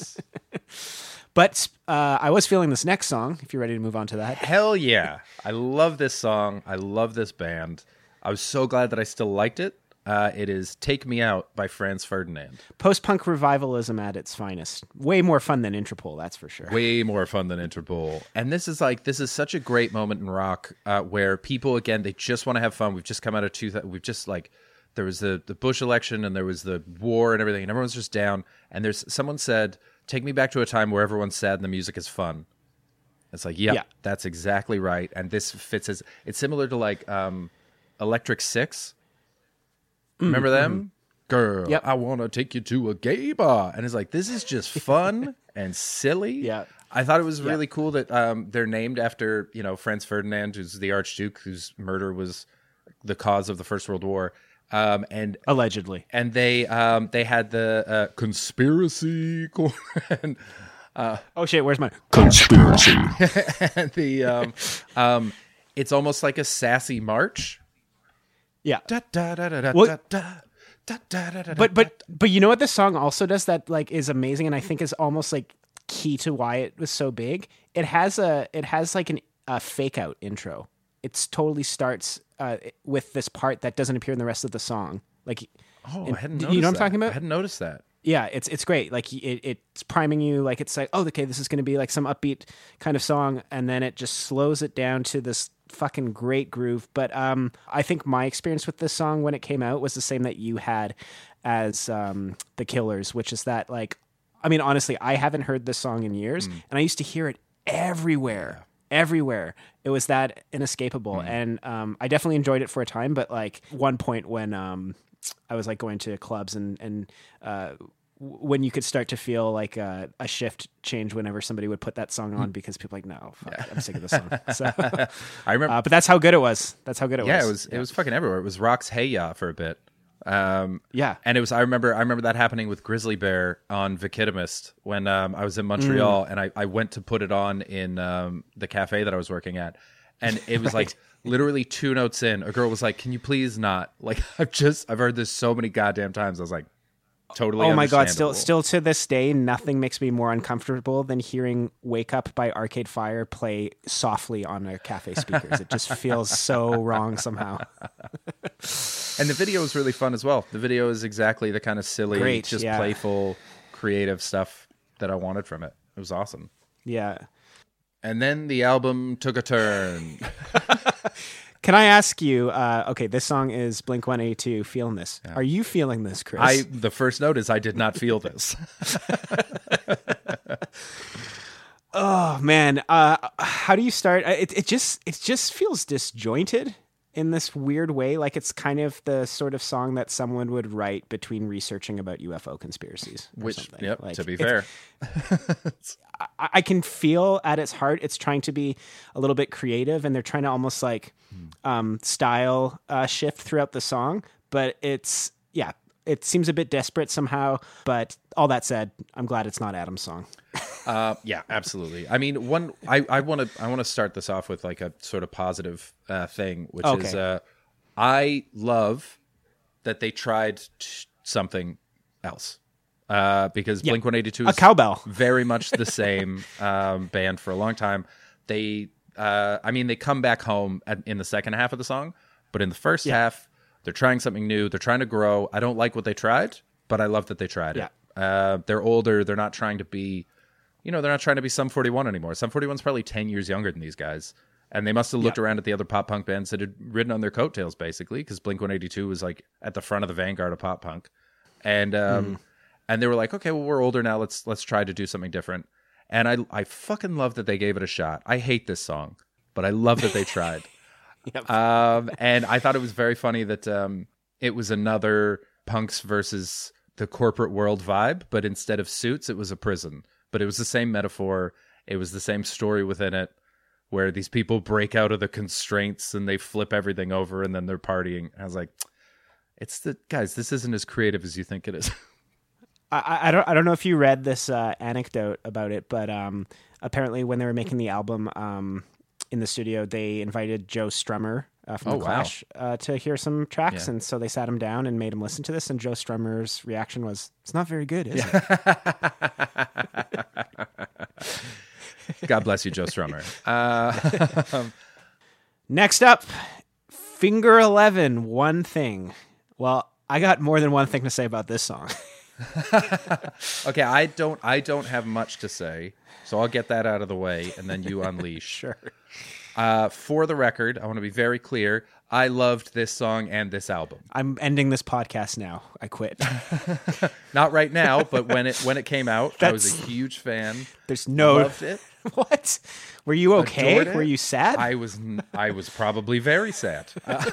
Speaker 3: But I was feeling this next song, if you're ready to move on to that.
Speaker 1: Hell yeah. I love this song. I love this band. I was so glad that I still liked it. It is Take Me Out by Franz Ferdinand.
Speaker 3: Post-punk revivalism at its finest. Way more fun than Interpol, that's for sure.
Speaker 1: Way more fun than Interpol. And this is such a great moment in rock where people, again, they just want to have fun. We've just come out of we've just there was the Bush election, and there was the war and everything, and everyone's just down. And someone said, take me back to a time where everyone's sad and the music is fun. It's that's exactly right. And this fits it's similar to Electric Six. Remember them? Girl,
Speaker 3: yep.
Speaker 1: I want to take you to a gay bar. And it's this is just fun and silly.
Speaker 3: Yeah.
Speaker 1: I thought it was really cool that they're named after, Franz Ferdinand, who's the Archduke, whose murder was the cause of the First World War. And
Speaker 3: allegedly.
Speaker 1: And they had the conspiracy and,
Speaker 3: oh shit, where's my
Speaker 2: conspiracy?
Speaker 1: And the it's almost like a sassy march.
Speaker 3: Yeah.
Speaker 1: But
Speaker 3: you know what this song also does that is amazing, and I think is almost key to why it was so big? It has a fake out intro. It totally starts with this part that doesn't appear in the rest of the song.
Speaker 1: I hadn't noticed
Speaker 3: you know what I'm
Speaker 1: that.
Speaker 3: talking about?
Speaker 1: I hadn't noticed that.
Speaker 3: Yeah, it's great. It's priming you. It's oh, okay, this is going to be some upbeat kind of song, and then it just slows it down to this fucking great groove. But I think my experience with this song when it came out was the same that you had as The Killers, which is that I mean, honestly, I haven't heard this song in years, and I used to hear it everywhere. Everywhere. It was that inescapable. And I definitely enjoyed it for a time, but one point when I was going to clubs and when you could start to feel a shift change whenever somebody would put that song on, because people no, fuck, I'm sick of this song. So
Speaker 1: I remember,
Speaker 3: but that's how good it was. That's how good it
Speaker 1: was. It was fucking everywhere. It was Rock's Hey Ya for a bit. And it was. I remember that happening with Grizzly Bear on Vikitimist when I was in Montreal, and I went to put it on in the cafe that I was working at, and it was literally 2 notes in, a girl was like, "Can you please not?" I've heard this so many goddamn times. I was like, totally.
Speaker 3: Oh my god! Still to this day, nothing makes me more uncomfortable than hearing "Wake Up" by Arcade Fire play softly on a cafe speakers. It just feels so wrong somehow.
Speaker 1: And the video is really fun as well. The video is exactly the kind of silly, playful, creative stuff that I wanted from it. It was awesome.
Speaker 3: Yeah.
Speaker 1: And then the album took a turn.
Speaker 3: Can I ask you, okay, this song is Blink-182, Feeling This. Yeah. Are you feeling this, Chris?
Speaker 1: The first note is I did not feel this.
Speaker 3: Oh, man. How do you start? It just feels disjointed. in this weird way. Like it's kind of the sort of song that someone would write between researching about UFO conspiracies.
Speaker 1: Which,
Speaker 3: something. Like,
Speaker 1: to be fair.
Speaker 3: I can feel at its heart it's trying to be a little bit creative, and they're trying to almost like style shift throughout the song. But it seems a bit desperate somehow. But all that said, I'm glad it's not Adam's song.
Speaker 1: Yeah, absolutely. I mean, I want to start this off with like a sort of positive thing, which is I love that they tried something else because Blink-182 is
Speaker 3: a cowbell,
Speaker 1: very much the same band for a long time. They come back home in the second half of the song, but in the first half, they're trying something new. They're trying to grow. I don't like what they tried, but I love that they tried it. They're older. They're not trying to be. They're not trying to be Sum 41 anymore. Sum 41's probably 10 years younger than these guys. And they must have looked around at the other pop punk bands that had ridden on their coattails, basically, because Blink-182 was like at the front of the vanguard of pop punk. And and they were like, okay, well, we're older now. Let's try to do something different. And I fucking love that they gave it a shot. I hate this song, but I love that they tried. And I thought it was very funny that it was another punks versus the corporate world vibe, but instead of suits, it was a prison. But it was the same metaphor. It was the same story within it, where these people break out of the constraints and they flip everything over and then they're partying. I was like, guys, this isn't as creative as you think it is.
Speaker 3: I don't know if you read this anecdote about it, but apparently when they were making the album in the studio, they invited Joe Strummer from The Clash to hear some tracks. And so they sat him down and made him listen to this. And Joe Strummer's reaction was, it's not very good, is it?
Speaker 1: God bless you, Joe Strummer.
Speaker 3: Next up, Finger 11, One Thing. Well, I got more than one thing to say about this song.
Speaker 1: Okay, I don't have much to say, so I'll get that out of the way, and then you unleash.
Speaker 3: Sure.
Speaker 1: For the record, I want to be very clear. I loved this song and this album.
Speaker 3: I'm ending this podcast now. I quit.
Speaker 1: Not right now, but when it came out, I was a huge fan.
Speaker 3: There's no
Speaker 1: loved it.
Speaker 3: What? Were you okay? Were you sad?
Speaker 1: I was probably very sad.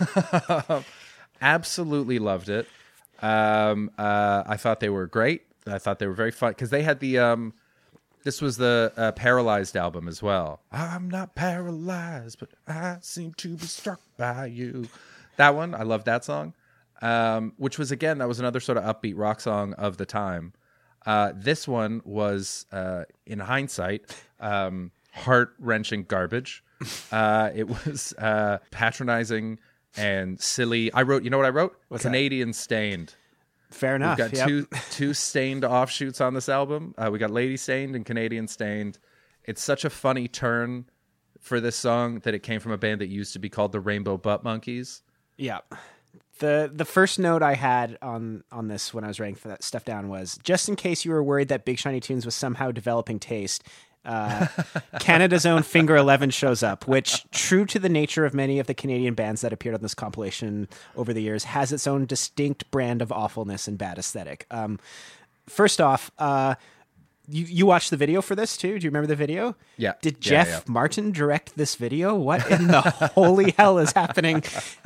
Speaker 1: Absolutely loved it. I thought they were great. I thought they were very fun because they had the this was the Paralyzed album as well. I'm not paralyzed, but I seem to be struck by you. That one, I loved that song. Which was, again, that was another sort of upbeat rock song of the time. This one was, in hindsight, heart-wrenching garbage. It was patronizing and silly. You know what I wrote?
Speaker 3: What's
Speaker 1: Canadian Stained.
Speaker 3: Fair enough.
Speaker 1: We've got two Stained offshoots on this album. We got Lady Stained and Canadian Stained. It's such a funny turn for this song that it came from a band that used to be called the Rainbow Butt Monkeys.
Speaker 3: Yeah. The first note I had on this when I was writing that stuff down was, just in case you were worried that Big Shiny Tunes was somehow developing taste, Canada's own Finger 11 shows up, which, true to the nature of many of the Canadian bands that appeared on this compilation over the years, has its own distinct brand of awfulness and bad aesthetic. First off, you watched the video for this too? Do you remember the video?
Speaker 1: Yeah.
Speaker 3: Did Jeff Martin direct this video? What in the holy hell is happening?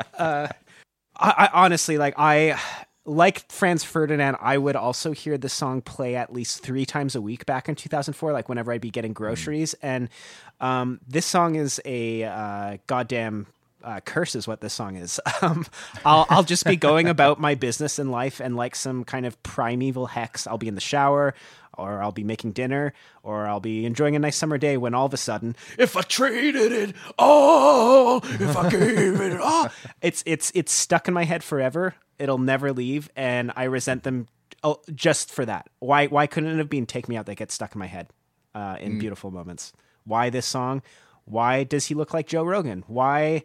Speaker 3: I honestly, like Franz Ferdinand, I would also hear the song play at least 3 times a week back in 2004, like whenever I'd be getting groceries. And this song is a goddamn curse is what this song is. I'll just be going about my business in life, and like some kind of primeval hex, I'll be in the shower, or I'll be making dinner, or I'll be enjoying a nice summer day when all of a sudden, if I traded it all, if I gave it all, it's stuck in my head forever. It'll never leave, and I resent them just for that. Why couldn't it have been Take Me Out that gets stuck in my head in beautiful moments? Why this song? Why does he look like Joe Rogan? Why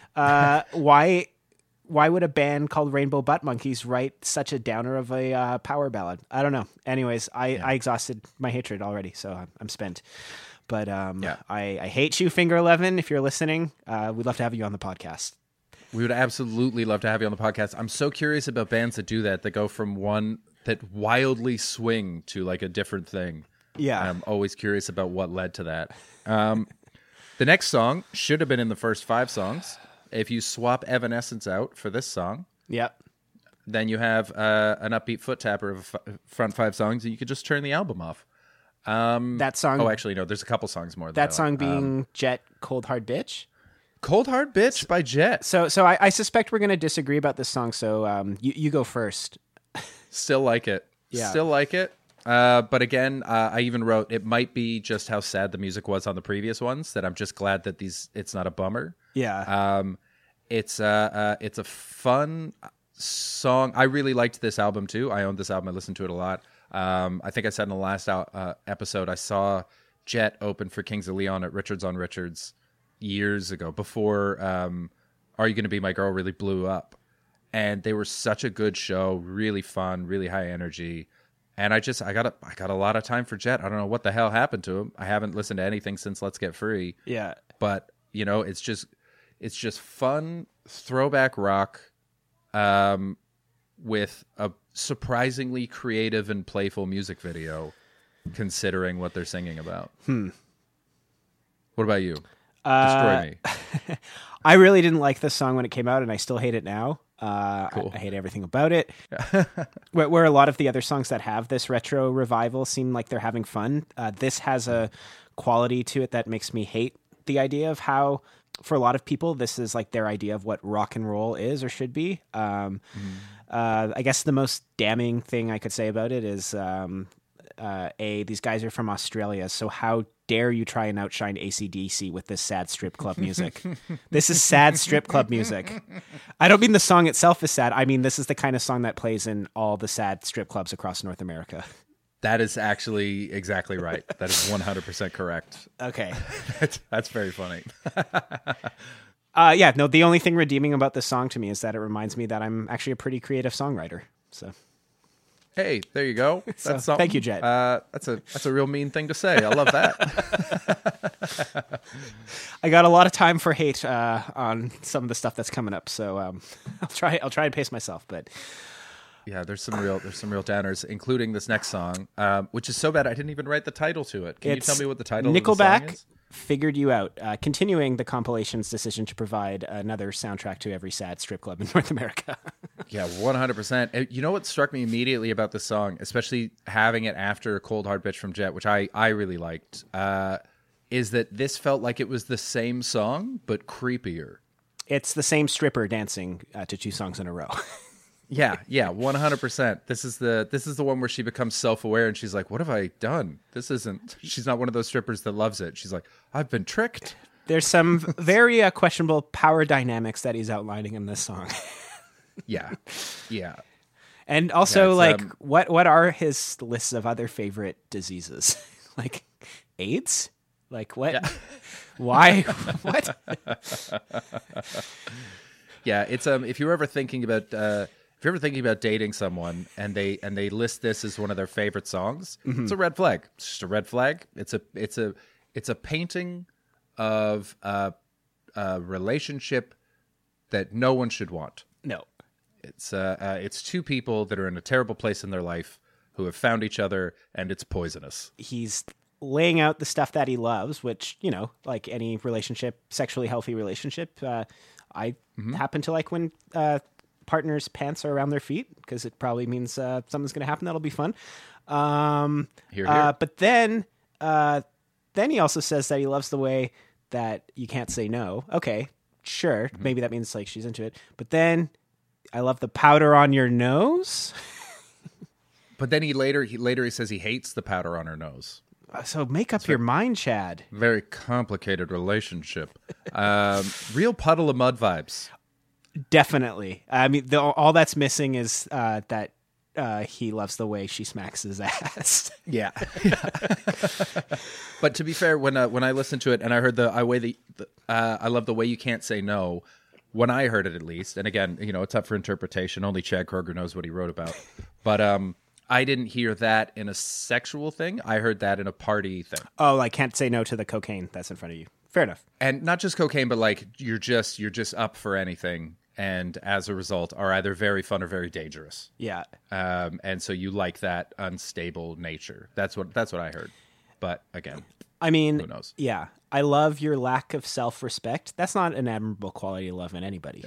Speaker 3: would a band called Rainbow Butt Monkeys write such a downer of a power ballad? I don't know. Anyways, I exhausted my hatred already, so I'm spent. But I hate you, Finger 11. If you're listening, we'd love to have you on the podcast.
Speaker 1: We would absolutely love to have you on the podcast. I'm so curious about bands that do that go from one that wildly swing to like a different thing.
Speaker 3: Yeah.
Speaker 1: I'm always curious about what led to that. The next song should have been in the first 5 songs. If you swap Evanescence out for this song,
Speaker 3: Yep.
Speaker 1: then you have an upbeat foot tapper of front 5 songs, and you could just turn the album off.
Speaker 3: That song.
Speaker 1: Oh, actually, no. There's a couple songs more.
Speaker 3: That song being Jet, Cold Hard Bitch.
Speaker 1: "Cold Hard Bitch" by Jet.
Speaker 3: So I suspect we're going to disagree about this song. So you go first.
Speaker 1: Still like it.
Speaker 3: Yeah.
Speaker 1: Still like it. But again, I even wrote it might be just how sad the music was on the previous ones that I'm just glad that it's not a bummer.
Speaker 3: Yeah.
Speaker 1: It's a fun song. I really liked this album too. I owned this album. I listened to it a lot. I think I said in the last episode I saw Jet open for Kings of Leon at Richards on Richards years ago, before Are You Gonna Be My Girl really blew up. And they were such a good show, really fun, really high energy. And I got a lot of time for Jet. I don't know what the hell happened to him. I haven't listened to anything since Let's Get Free.
Speaker 3: Yeah.
Speaker 1: But it's just fun throwback rock, with a surprisingly creative and playful music video, considering what they're singing about. What about you? Destroy me.
Speaker 3: I really didn't like this song when it came out, and I still hate it now.
Speaker 1: Cool.
Speaker 3: I hate everything about it. where a lot of the other songs that have this retro revival seem like they're having fun, this has a quality to it that makes me hate the idea of how, for a lot of people, this is like their idea of what rock and roll is or should be. I guess the most damning thing I could say about it is, these guys are from Australia, so how dare you try and outshine AC/DC with this sad strip club music? This is sad strip club music. I don't mean the song itself is sad. I mean, this is the kind of song that plays in all the sad strip clubs across North America.
Speaker 1: That is actually exactly right. That is 100% correct.
Speaker 3: Okay.
Speaker 1: That's very funny.
Speaker 3: No, the only thing redeeming about this song to me is that it reminds me that I'm actually a pretty creative songwriter. So,
Speaker 1: hey, there you go. That's
Speaker 3: So,
Speaker 1: something.
Speaker 3: thank you, Jet.
Speaker 1: That's a real mean thing to say. I love that.
Speaker 3: I got a lot of time for hate on some of the stuff that's coming up. So I'll try and pace myself. But
Speaker 1: Yeah, there's some real downers, including this next song, which is so bad I didn't even write the title to it. Can you tell me what the title of the song
Speaker 3: Nickelback
Speaker 1: is?
Speaker 3: Figured You Out, continuing the compilation's decision to provide another soundtrack to every sad strip club in North America.
Speaker 1: Yeah, 100%. You know what struck me immediately about this song, especially having it after Cold Hard Bitch from Jet, which I really liked, is that this felt like it was the same song, but creepier.
Speaker 3: It's the same stripper dancing to 2 songs in a row.
Speaker 1: Yeah, 100%. This is the one where she becomes self-aware and she's like, "What have I done? This isn't." She's not one of those strippers that loves it. She's like, "I've been tricked."
Speaker 3: There's some very questionable power dynamics that he's outlining in this song.
Speaker 1: Yeah.
Speaker 3: And also,
Speaker 1: Yeah, it's,
Speaker 3: what are his lists of other favorite diseases? Like AIDS? Like what?
Speaker 1: Yeah.
Speaker 3: Why? What?
Speaker 1: Yeah, it's if you're ever thinking about dating someone and they list this as one of their favorite songs, it's a red flag. It's just a red flag. It's a painting of a relationship that no one should want.
Speaker 3: No.
Speaker 1: It's 2 people that are in a terrible place in their life who have found each other, and it's poisonous.
Speaker 3: He's laying out the stuff that he loves, which, like any relationship, sexually healthy relationship, I happen to like when partners' pants are around their feet, because it probably means something's going to happen that'll be fun.
Speaker 1: Hear, hear.
Speaker 3: But then he also says that he loves the way that you can't say no. Okay, sure. Maybe that means like she's into it. But then I love the powder on your nose.
Speaker 1: But then he later says he hates the powder on her nose.
Speaker 3: So make up your mind, Chad.
Speaker 1: Very complicated relationship. Real Puddle of Mud vibes.
Speaker 3: Definitely. I mean, all that's missing is that he loves the way she smacks his ass.
Speaker 1: Yeah. But to be fair, when I listened to it and I heard I love the way you can't say no. When I heard it, at least, and again, it's up for interpretation. Only Chad Kroger knows what he wrote about. But I didn't hear that in a sexual thing. I heard that in a party thing.
Speaker 3: Oh, I can't say no to the cocaine that's in front of you. Fair enough.
Speaker 1: And not just cocaine, but like you're just up for anything, and as a result, are either very fun or very dangerous.
Speaker 3: Yeah.
Speaker 1: And so you like that unstable nature. That's what I heard. But again,
Speaker 3: I mean,
Speaker 1: Who knows?
Speaker 3: Yeah, I love your lack of self-respect. That's not an admirable quality to love in anybody.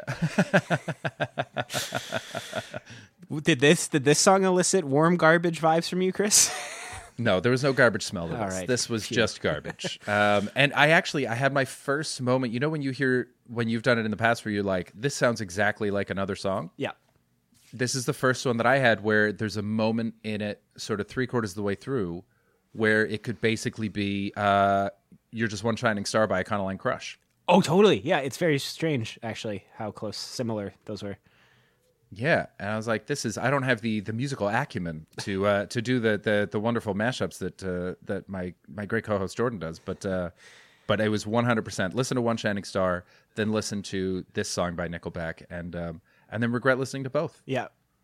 Speaker 3: Did this song elicit warm garbage vibes from you, Chris?
Speaker 1: No, there was no garbage smell to this.
Speaker 3: All right.
Speaker 1: This was just garbage. And I had my first moment. You know when you've done it in the past where you're like, this sounds exactly like another song?
Speaker 3: Yeah.
Speaker 1: This is the first one that I had where there's a moment in it, sort of 3/4 of the way through, where it could basically be You're Just One Shining Star by Econoline Crush.
Speaker 3: Oh, totally. Yeah, it's very strange, actually, how similar those were.
Speaker 1: Yeah, and I was like, I don't have the musical acumen to do the wonderful mashups that my great co-host Jordan does, but it was 100% listen to One Shining Star, then listen to this song by Nickelback, and then regret listening to both.
Speaker 3: Yeah.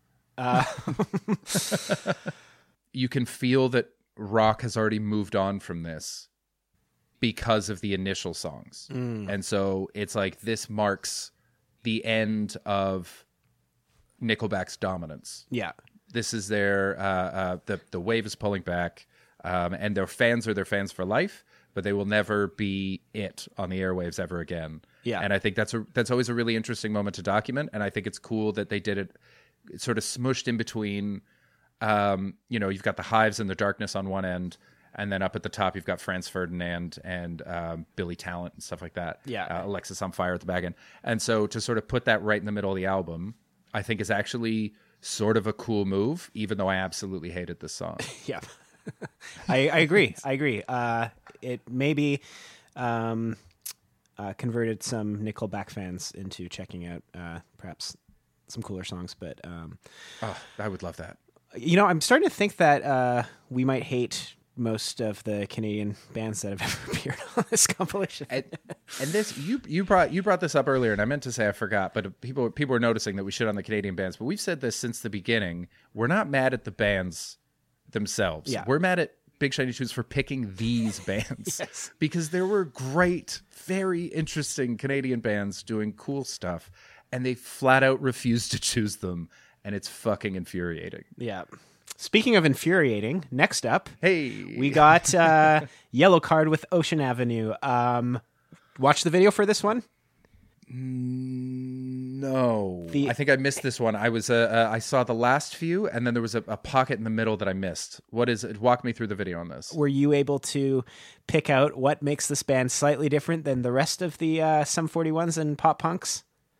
Speaker 1: You can feel that rock has already moved on from this because of the initial songs, and so it's like this marks the end of Nickelback's dominance.
Speaker 3: Yeah.
Speaker 1: This is their the wave is pulling back, and their fans are their fans for life, but they will never be it on the airwaves ever again.
Speaker 3: Yeah.
Speaker 1: And I think that's always a really interesting moment to document, and I think it's cool that they did it sort of smushed in between. You've got the Hives and the Darkness on one end, and then up at the top you've got Franz Ferdinand and Billy Talent and stuff like that.
Speaker 3: Yeah.
Speaker 1: Alexis on Fire at the back end, and so to sort of put that right in the middle of the album, I think is actually sort of a cool move, even though I absolutely hated this song.
Speaker 3: Yeah. I agree. It maybe converted some Nickelback fans into checking out perhaps some cooler songs, but
Speaker 1: I would love that.
Speaker 3: I'm starting to think that we might hate most of the Canadian bands that have ever appeared on this compilation.
Speaker 1: And this you brought this up earlier, and I meant to say I forgot, but people are noticing that we shit on the Canadian bands. But we've said this since the beginning. We're not mad at the bands themselves.
Speaker 3: Yeah.
Speaker 1: We're mad at Big Shiny Tunes for picking these bands.
Speaker 3: Yes.
Speaker 1: Because there were great, very interesting Canadian bands doing cool stuff, and they flat out refused to choose them, and it's fucking infuriating.
Speaker 3: Yeah. Speaking of infuriating, next up,
Speaker 1: Hey,
Speaker 3: we got Yellow Card with Ocean Avenue. Watch the video for this one?
Speaker 1: No, I think I missed this one. I saw the last few, and then there was a pocket in the middle that I missed. What is it? Walk me through the video on this.
Speaker 3: Were you able to pick out what makes this band slightly different than the rest of the Sum 41s and pop punks?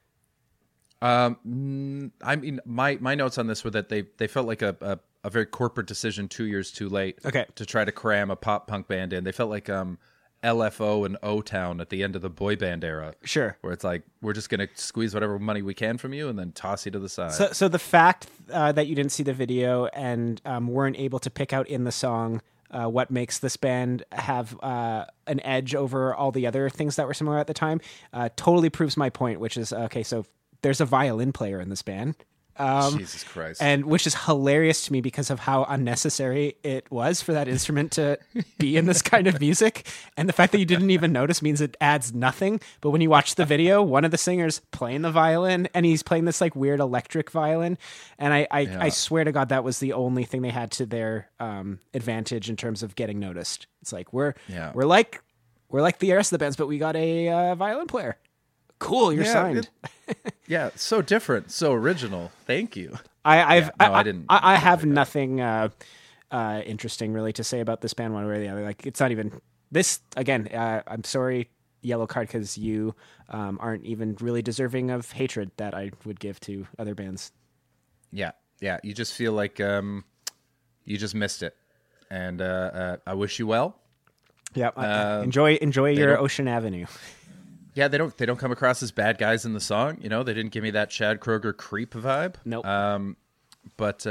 Speaker 1: I mean, my notes on this were that they felt like a very corporate decision 2 years too late.
Speaker 3: Okay.
Speaker 1: To try to cram a pop punk band in. They felt like LFO and O-Town at the end of the boy band era.
Speaker 3: Sure.
Speaker 1: Where it's like, we're just going to squeeze whatever money we can from you and then toss you to the side.
Speaker 3: So the fact that you didn't see the video and weren't able to pick out in the song what makes this band have an edge over all the other things that were similar at the time totally proves my point, which is, okay, so there's a violin player in this band.
Speaker 1: Jesus Christ.
Speaker 3: And which is hilarious to me because of how unnecessary it was for that instrument to be in this kind of music. And the fact that you didn't even notice means it adds nothing. But when you watch the video, one of the singers playing the violin, and he's playing this like weird electric violin. And I swear to God, that was the only thing they had to their advantage in terms of getting noticed. It's like, we're like the rest of the bands, but we got a violin player. Cool, you're signed.
Speaker 1: Yeah, so different, so original. Thank you.
Speaker 3: I
Speaker 1: didn't.
Speaker 3: I have nothing interesting really to say about this band one way or the other. Like, it's not even this again. I'm sorry, Yellow Card, because you aren't even really deserving of hatred that I would give to other bands.
Speaker 1: Yeah. You just feel like you just missed it, and I wish you well.
Speaker 3: Yeah. Enjoy your Ocean Avenue.
Speaker 1: Yeah, they don't come across as bad guys in the song. You know, they didn't give me that Chad Kroeger creep vibe.
Speaker 3: Nope.
Speaker 1: But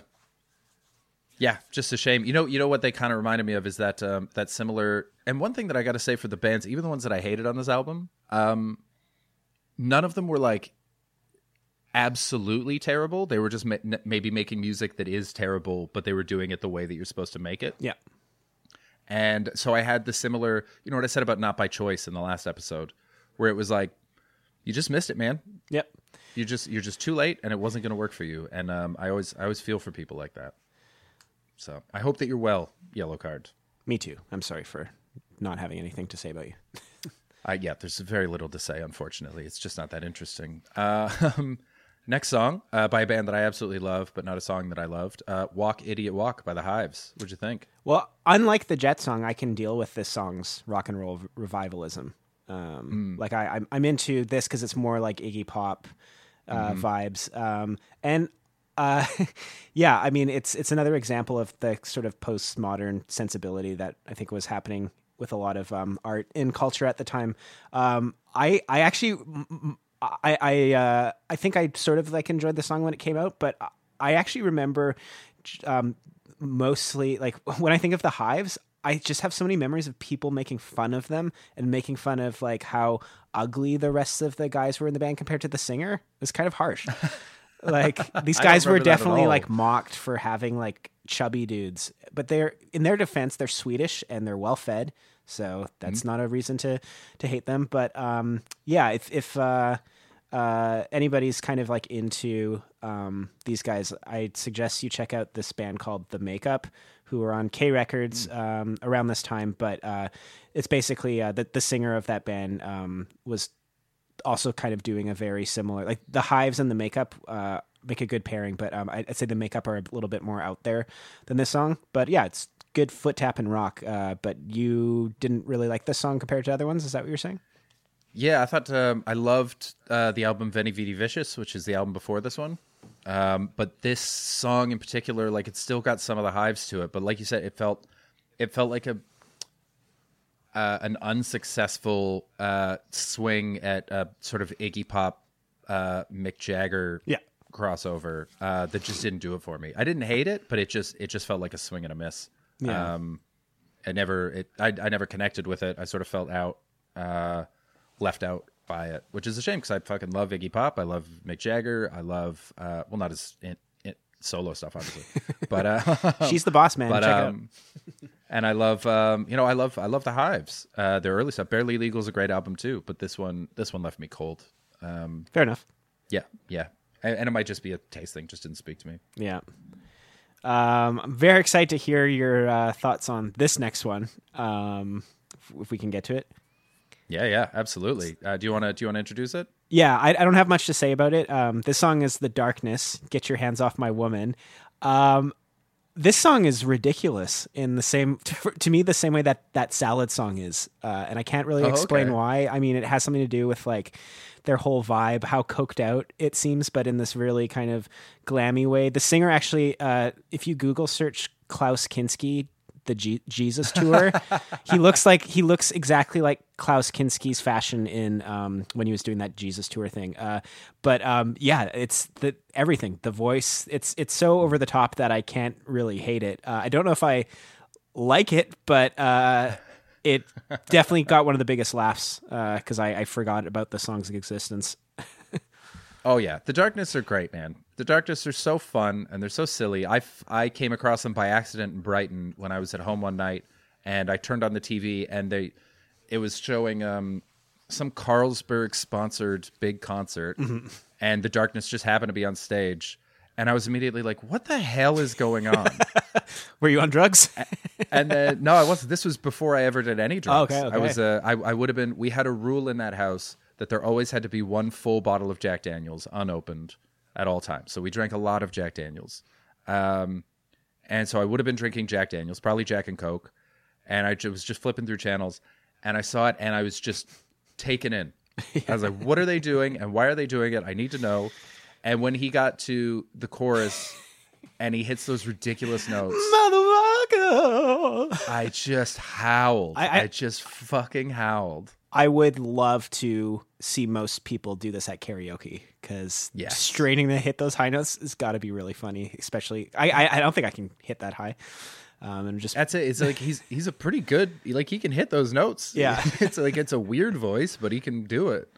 Speaker 1: yeah, just a shame. You know what they kind of reminded me of is that that similar. And one thing that I got to say for the bands, even the ones that I hated on this album, none of them were like absolutely terrible. They were just maybe making music that is terrible, but they were doing it the way that you're supposed to make it.
Speaker 3: Yeah.
Speaker 1: And so I had the similar. You know what I said about Not by Choice in the last episode, where it was like, you just missed it, man.
Speaker 3: Yep.
Speaker 1: You're just too late, and it wasn't going to work for you. And I always feel for people like that. So I hope that you're well, Yellow Card.
Speaker 3: Me too. I'm sorry for not having anything to say about you.
Speaker 1: Yeah, there's very little to say, unfortunately. It's just not that interesting. Next song by a band that I absolutely love, but not a song that I loved. Walk, Idiot, Walk by The Hives. What'd you think?
Speaker 3: Well, unlike the Jet song, I can deal with this song's rock and roll revivalism. Like I'm into this because it's more like Iggy Pop vibes. Yeah, I mean, it's another example of the sort of postmodern sensibility that I think was happening with a lot of art and culture at the time. I actually, I think I sort of like enjoyed the song when it came out, but I actually remember mostly like when I think of the Hives, I just have so many memories of people making fun of them and making fun of like how ugly the rest of the guys were in the band compared to the singer. It was kind of harsh. Like these guys were definitely like mocked for having like chubby dudes, but they're, in their defense, they're Swedish and they're well fed. So that's not a reason to hate them. But yeah, if anybody's kind of like into these guys, I'd suggest you check out this band called The Makeup, who were on K Records around this time. But it's basically the singer of that band was also kind of doing a very similar, like the Hives and The Makeup make a good pairing, but I'd say The Makeup are a little bit more out there than this song. But yeah, it's good foot tap and rock. But you didn't really like this song compared to other ones. Is that what you're saying?
Speaker 1: Yeah, I thought I loved the album Veni Vidi Vicious, which is the album before this one. But this song in particular, like it's still got some of the Hives to it. But like you said, it felt like an unsuccessful swing at a sort of Iggy Pop, Mick Jagger crossover that just didn't do it for me. I didn't hate it, but it just felt like a swing and a miss. Yeah. I never connected with it. I sort of felt left out by it, which is a shame because I fucking love Iggy Pop. I love Mick Jagger. I love well, not his solo stuff, obviously, but
Speaker 3: she's the boss, man.
Speaker 1: But
Speaker 3: check it out.
Speaker 1: And I love I love the Hives. Their early stuff. Barely Legal is a great album too, but this one left me cold.
Speaker 3: Fair enough.
Speaker 1: Yeah, and it might just be a taste thing. Just didn't speak to me.
Speaker 3: Yeah. I'm very excited to hear your thoughts on this next one. If we can get to it.
Speaker 1: Yeah, absolutely. Do you want to introduce it?
Speaker 3: Yeah, I don't have much to say about it. This song is The Darkness, Get Your Hands Off My Woman. This song is ridiculous in the same, to me, the same way that Salad song is. And I can't really explain why. I mean, it has something to do with like their whole vibe, how coked out it seems, but in this really kind of glammy way. The singer actually, if you Google search Klaus Kinski, the Jesus tour, he looks exactly like Klaus Kinski's fashion in when he was doing that Jesus tour thing. But yeah, it's everything, the voice, it's so over the top that I can't really hate it. I don't know if I like it, but it definitely got one of the biggest laughs because I forgot about the song's existence.
Speaker 1: Oh yeah, The Darkness are great, man. The Darkness are so fun and they're so silly. I came across them by accident in Brighton when I was at home one night, and I turned on the TV and it was showing some Carlsberg sponsored big concert, and The Darkness just happened to be on stage, and I was immediately like, "What the hell is going on?"
Speaker 3: Were you on drugs?
Speaker 1: And then no, I wasn't. This was before I ever did any drugs.
Speaker 3: Okay.
Speaker 1: I was. I would have been. We had a rule in that house that there always had to be one full bottle of Jack Daniels unopened at all times. So we drank a lot of Jack Daniels. And so I would have been drinking Jack Daniels, probably Jack and Coke. And I was just flipping through channels and I saw it and I was just taken in. I was like, what are they doing? And why are they doing it? I need to know. And when he got to the chorus and he hits those ridiculous notes,
Speaker 3: Motherfucker!
Speaker 1: I just howled. I just fucking howled.
Speaker 3: I would love to see most people do this at karaoke because straining to hit those high notes has got to be really funny. Especially, I don't think I can hit that high. And just
Speaker 1: that's it. It's like he's a pretty good. Like he can hit those notes.
Speaker 3: Yeah,
Speaker 1: it's like it's a weird voice, but he can do it.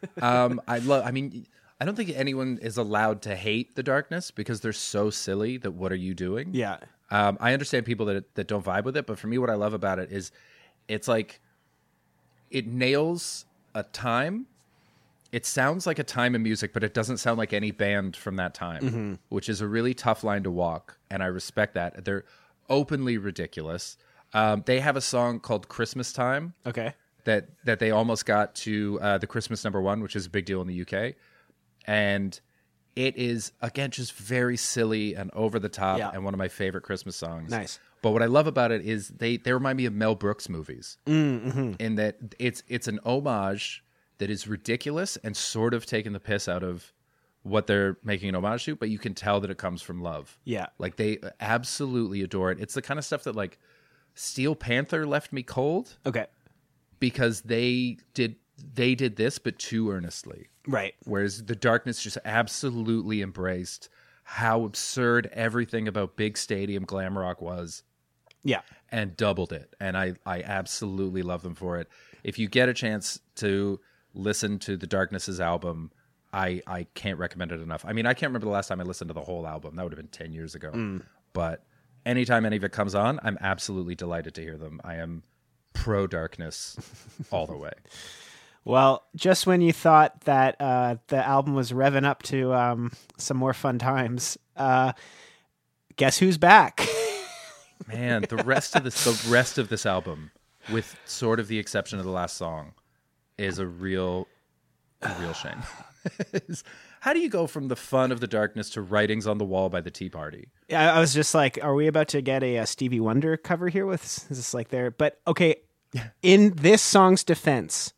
Speaker 1: I mean, I don't think anyone is allowed to hate The Darkness because they're so silly that what are you doing?
Speaker 3: Yeah.
Speaker 1: I understand people that don't vibe with it, but for me, what I love about it is it's like it nails a time. It sounds like a time in music, but it doesn't sound like any band from that time, which is a really tough line to walk, and I respect that. They're openly ridiculous. They have a song called Christmas Time
Speaker 3: Okay.
Speaker 1: that they almost got to the Christmas #1, which is a big deal in the UK. And it is, again, just very silly and over the top and one of my favorite Christmas songs.
Speaker 3: Nice.
Speaker 1: But what I love about it is they remind me of Mel Brooks movies in that it's an homage that is ridiculous and sort of taking the piss out of what they're making an homage to, but you can tell that it comes from love.
Speaker 3: Yeah.
Speaker 1: Like they absolutely adore it. It's the kind of stuff that like Steel Panther left me cold
Speaker 3: Okay.
Speaker 1: because they did this, but too earnestly.
Speaker 3: Right.
Speaker 1: Whereas The Darkness just absolutely embraced how absurd everything about big stadium glam rock was
Speaker 3: Yeah.
Speaker 1: and doubled it. And I absolutely love them for it. If you get a chance to listen to The Darkness's album, I can't recommend it enough. I mean, I can't remember the last time I listened to the whole album. That would have been 10 years ago. But anytime any of it comes on, I'm absolutely delighted to hear them. I am pro Darkness all the way.
Speaker 3: Well, just when you thought that the album was revving up to some more fun times, guess who's back?
Speaker 1: Man, the rest of this album, with sort of the exception of the last song, is a real shame. How do you go from the fun of The Darkness to Writings on the Wall by the Tea Party?
Speaker 3: Yeah, I was just like, are we about to get a Stevie Wonder cover here? Is this like there? But okay, in this song's defense,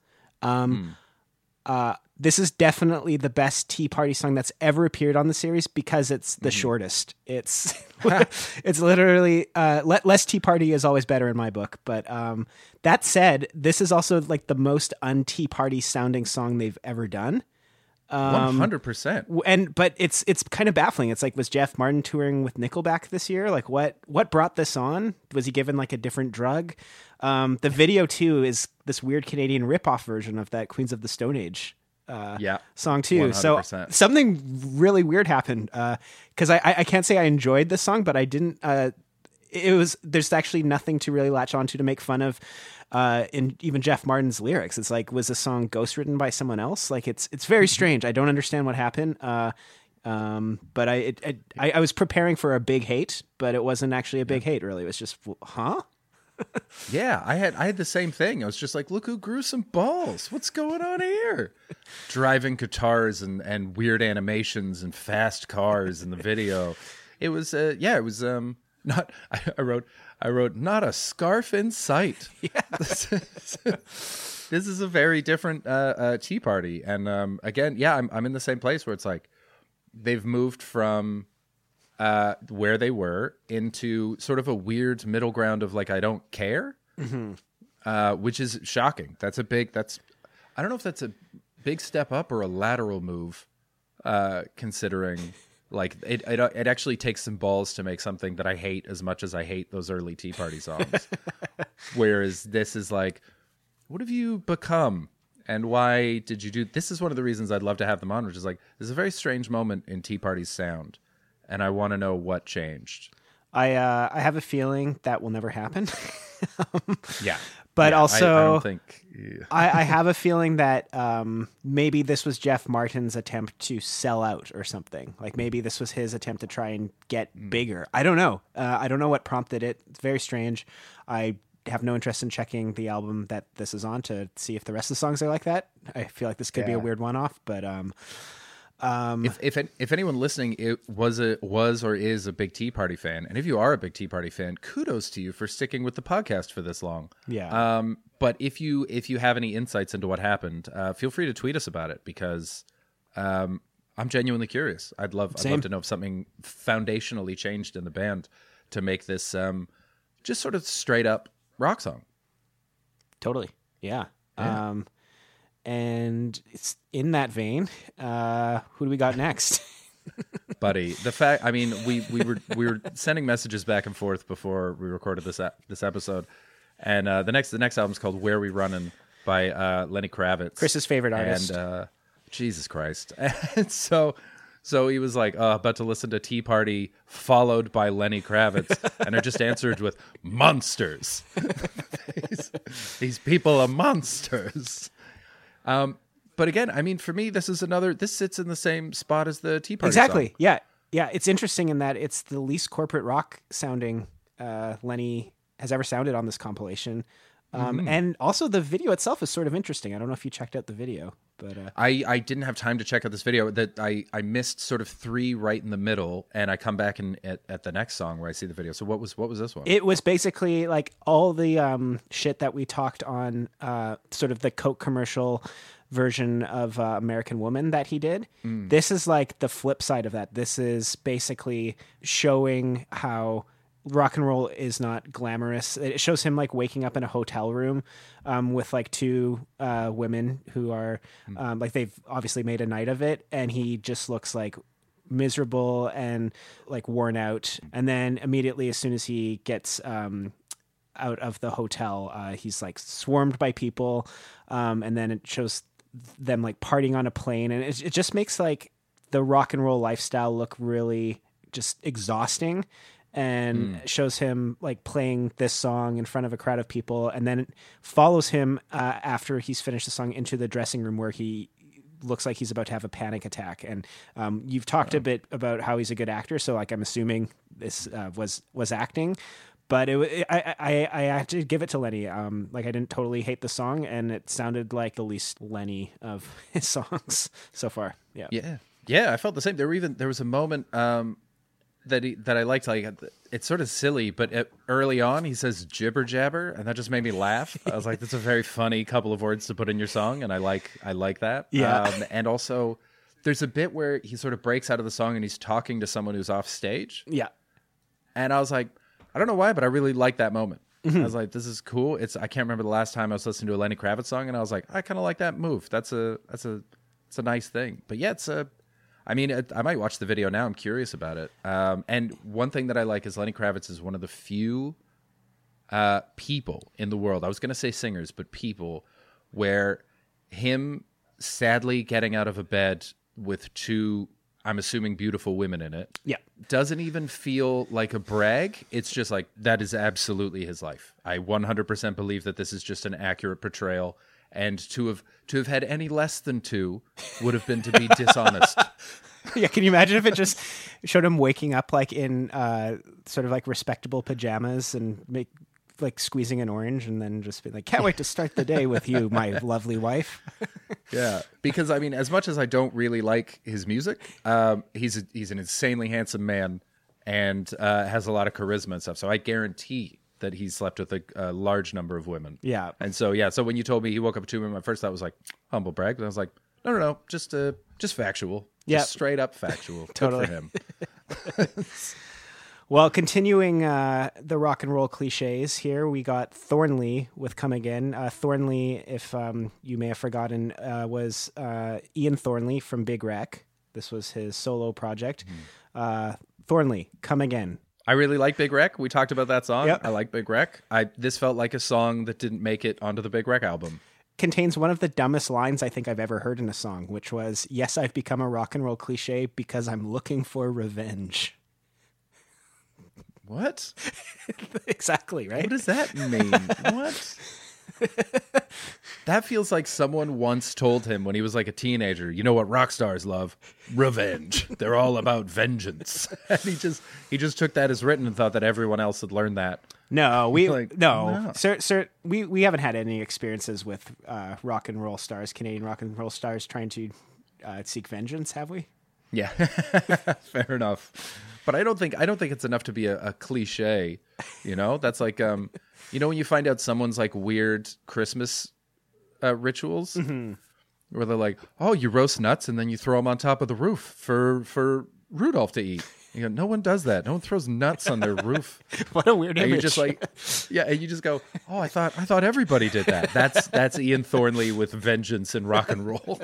Speaker 3: this is definitely the best Tea Party song that's ever appeared on the series because it's the shortest. It's it's literally less Tea Party is always better in my book. But that said, this is also like the most un-Tea Party sounding song they've ever done.
Speaker 1: 100%.
Speaker 3: But it's kind of baffling. It's like, was Jeff Martin touring with Nickelback this year? Like what brought this on? Was he given like a different drug? The video too is this weird Canadian ripoff version of that Queens of the Stone Age song too. 100%. So something really weird happened. Cause I can't say I enjoyed this song, but I didn't, there's actually nothing to really latch onto to make fun of in even Jeff Martin's lyrics. It's like, was the song ghostwritten by someone else? Like it's very strange. I don't understand what happened. But I was preparing for a big hate, but it wasn't actually a big hate really. It was just, huh?
Speaker 1: Yeah, I had the same thing. I was just like, look who grew some balls. What's going on here? Driving guitars and weird animations and fast cars in the video. It was not I wrote not a scarf in sight. Yeah. This is a very different Tea Party. And again, I'm in the same place where it's like they've moved from where they were into sort of a weird middle ground of like, I don't care, which is shocking. I don't know if that's a big step up or a lateral move, considering like it actually takes some balls to make something that I hate as much as I hate those early Tea Party songs. Whereas this is like, what have you become? And why did you do? This is one of the reasons I'd love to have them on, which is like, there's a very strange moment in Tea Party's sound. And I want to know what changed.
Speaker 3: I have a feeling that will never happen.
Speaker 1: Yeah.
Speaker 3: But also,
Speaker 1: I don't think...
Speaker 3: I have a feeling that maybe this was Jeff Martin's attempt to sell out or something. Like maybe this was his attempt to try and get bigger. I don't know. I don't know what prompted it. It's very strange. I have no interest in checking the album that this is on to see if the rest of the songs are like that. I feel like this could be a weird one-off, but...
Speaker 1: if anyone listening was or is a big Tea Party fan, and if you are a big Tea Party fan, kudos to you for sticking with the podcast for this long.
Speaker 3: Yeah.
Speaker 1: But if you have any insights into what happened, feel free to tweet us about it because I'm genuinely curious. I'd love to know if something foundationally changed in the band to make this just sort of straight up rock song.
Speaker 3: Totally. Yeah. And it's in that vein, who do we got next?
Speaker 1: Buddy, we were sending messages back and forth before we recorded this episode, and the next album is called "Where We Runnin'" by Lenny Kravitz,
Speaker 3: Chris's favorite artist.
Speaker 1: And Jesus Christ, and so he was like, about to listen to Tea Party followed by Lenny Kravitz, and I just answered with monsters. These people are monsters. But again, I mean, for me, this sits in the same spot as the Tea Party
Speaker 3: exactly.
Speaker 1: song.
Speaker 3: Yeah. It's interesting in that it's the least corporate rock sounding Lenny has ever sounded on this compilation. And also the video itself is sort of interesting. I don't know if you checked out the video, but
Speaker 1: I didn't have time to check out this video. That I missed sort of 3 right in the middle, and I come back at the next song where I see the video. So what was this one?
Speaker 3: it was basically like all the shit that we talked on, sort of the Coke commercial version of American Woman that he did. This is like the flip side of that. This is basically showing how rock and roll is not glamorous. It shows him like waking up in a hotel room with like 2 women who are like they've obviously made a night of it, and he just looks like miserable and like worn out. And then immediately as soon as he gets out of the hotel, he's like swarmed by people, and then it shows them like partying on a plane, and it just makes like the rock and roll lifestyle look really just exhausting. And shows him like playing this song in front of a crowd of people, and then it follows him after he's finished the song into the dressing room where he looks like he's about to have a panic attack. And you've talked a bit about how he's a good actor, so like I'm assuming this was acting. But I had to give it to Lenny. Like I didn't totally hate the song, and it sounded like the least Lenny of his songs so far.
Speaker 1: Yeah. I felt the same. There was a moment that I liked. Like it's sort of silly, but early on he says jibber jabber, and that just made me laugh. I was like, that's a very funny couple of words to put in your song, and I like that.
Speaker 3: Yeah.
Speaker 1: And also there's a bit where he sort of breaks out of the song and he's talking to someone who's off stage.
Speaker 3: Yeah.
Speaker 1: And I was like, I don't know why, but I really like that moment. I was like, this is cool. I can't remember the last time I was listening to a Lenny Kravitz song, and I was like, I kind of like that move. It's a nice thing. But yeah, I might watch the video now. I'm curious about it. And one thing that I like is Lenny Kravitz is one of the few people in the world, I was going to say singers, but people, where him sadly getting out of a bed with 2, I'm assuming, beautiful women in it, doesn't even feel like a brag. It's just like, that is absolutely his life. I 100% believe that this is just an accurate portrayal. And to have had any less than 2 would have been to be dishonest.
Speaker 3: Yeah, can you imagine if it just showed him waking up like in sort of like respectable pajamas and like squeezing an orange, and then just be like, can't wait to start the day with you, my lovely wife.
Speaker 1: Yeah, because I mean, as much as I don't really like his music, he's an insanely handsome man and has a lot of charisma and stuff. So I guarantee that he slept with a large number of women.
Speaker 3: Yeah.
Speaker 1: And so, so when you told me he woke up with 2 women, my first thought was like, humble brag. But I was like, no, just factual.
Speaker 3: Yeah.
Speaker 1: Just straight up factual.
Speaker 3: Totally.
Speaker 1: Good for him.
Speaker 3: Well, continuing the rock and roll cliches here, we got Thornley with Come Again. Thornley, if you may have forgotten, was Ian Thornley from Big Wreck. This was his solo project. Thornley, Come Again.
Speaker 1: I really like Big Wreck. We talked about that song.
Speaker 3: Yep.
Speaker 1: I like Big Wreck. This felt like a song that didn't make it onto the Big Wreck album.
Speaker 3: Contains one of the dumbest lines I think I've ever heard in a song, which was, yes, I've become a rock and roll cliche because I'm looking for revenge.
Speaker 1: What?
Speaker 3: Exactly, right?
Speaker 1: What does that mean? What? That feels like someone once told him when he was like a teenager, you know what rock stars love? Revenge. They're all about vengeance. And he just took that as written and thought that everyone else had learned that.
Speaker 3: No,
Speaker 1: No.
Speaker 3: Sir, we haven't had any experiences with rock and roll stars, Canadian rock and roll stars trying to seek vengeance, have we?
Speaker 1: Yeah. Fair enough. But I don't think it's enough to be a cliche, you know? That's like when you find out someone's like weird Christmas rituals where they're like, "Oh, you roast nuts and then you throw them on top of the roof for Rudolph to eat." You go, no one does that. No one throws nuts on their roof.
Speaker 3: What a weird image.
Speaker 1: And you just like, and you just go, "Oh, I thought everybody did that." That's Ian Thornley with vengeance and rock and roll.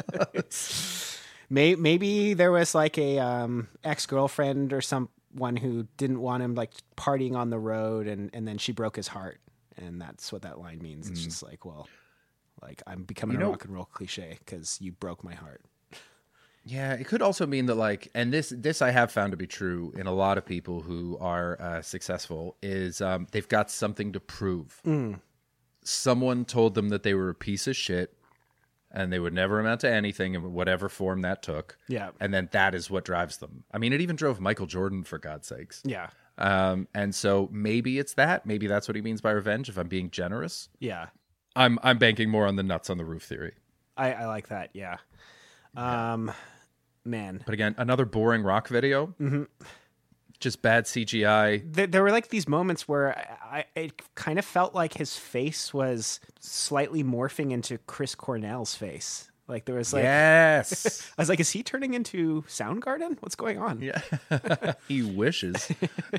Speaker 3: Maybe there was like a ex-girlfriend or someone who didn't want him like partying on the road, and then she broke his heart, and that's what that line means. It's just like, well, like I'm becoming a rock and roll cliche because you broke my heart.
Speaker 1: Yeah, it could also mean that like, and this I have found to be true in a lot of people who are successful, is they've got something to prove. Someone told them that they were a piece of shit and they would never amount to anything in whatever form that took.
Speaker 3: Yeah.
Speaker 1: And then that is what drives them. I mean, it even drove Michael Jordan, for God's sakes.
Speaker 3: Yeah.
Speaker 1: And so maybe it's that. Maybe that's what he means by revenge. If I'm being generous,
Speaker 3: Yeah.
Speaker 1: I'm banking more on the nuts on the roof theory.
Speaker 3: I like that. Yeah. Man.
Speaker 1: But again, another boring rock video. Mm-hmm. Just bad CGI.
Speaker 3: There were like these moments where it kind of felt like his face was slightly morphing into Chris Cornell's face. Like there was like,
Speaker 1: yes.
Speaker 3: I was like, is he turning into Soundgarden? What's going on?
Speaker 1: Yeah. He wishes.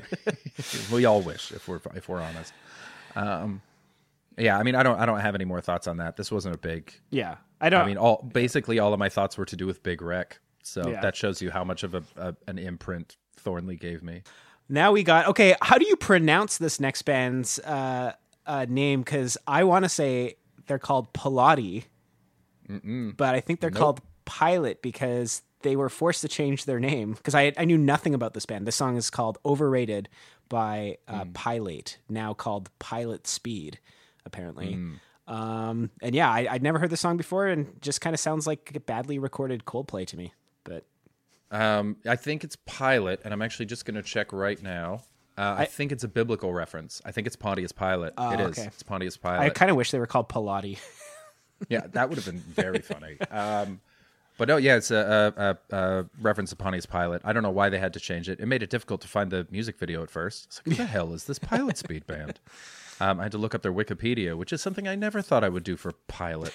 Speaker 1: We all wish, if we're honest. Yeah, I mean, I don't have any more thoughts on that. This wasn't a big.
Speaker 3: Yeah, I don't.
Speaker 1: I mean, basically all of my thoughts were to do with Big Wreck. So
Speaker 3: Yeah.
Speaker 1: that shows you how much of an imprint Thornley gave me.
Speaker 3: Now we got, okay, how do you pronounce this next band's name? Because I want to say they're called Pilati, but I think they're called Pilot because they were forced to change their name. Because I knew nothing about this band. This song is called Overrated by Pilate, now called Pilot Speed, apparently. And yeah, I'd never heard this song before and just kind of sounds like a badly recorded Coldplay to me. But
Speaker 1: I think it's Pilate, and I'm actually just going to check right now. I think it's a biblical reference. I think it's Pontius Pilate. It is.
Speaker 3: Okay.
Speaker 1: It's Pontius Pilate.
Speaker 3: I kind of wish they were called Pilati.
Speaker 1: Yeah, that would have been very funny. But no, yeah, it's a reference to Pontius Pilate. I don't know why they had to change it. It made it difficult to find the music video at first. It's like, who the hell is this Pilot Speed band? I had to look up their Wikipedia, which is something I never thought I would do for Pilot.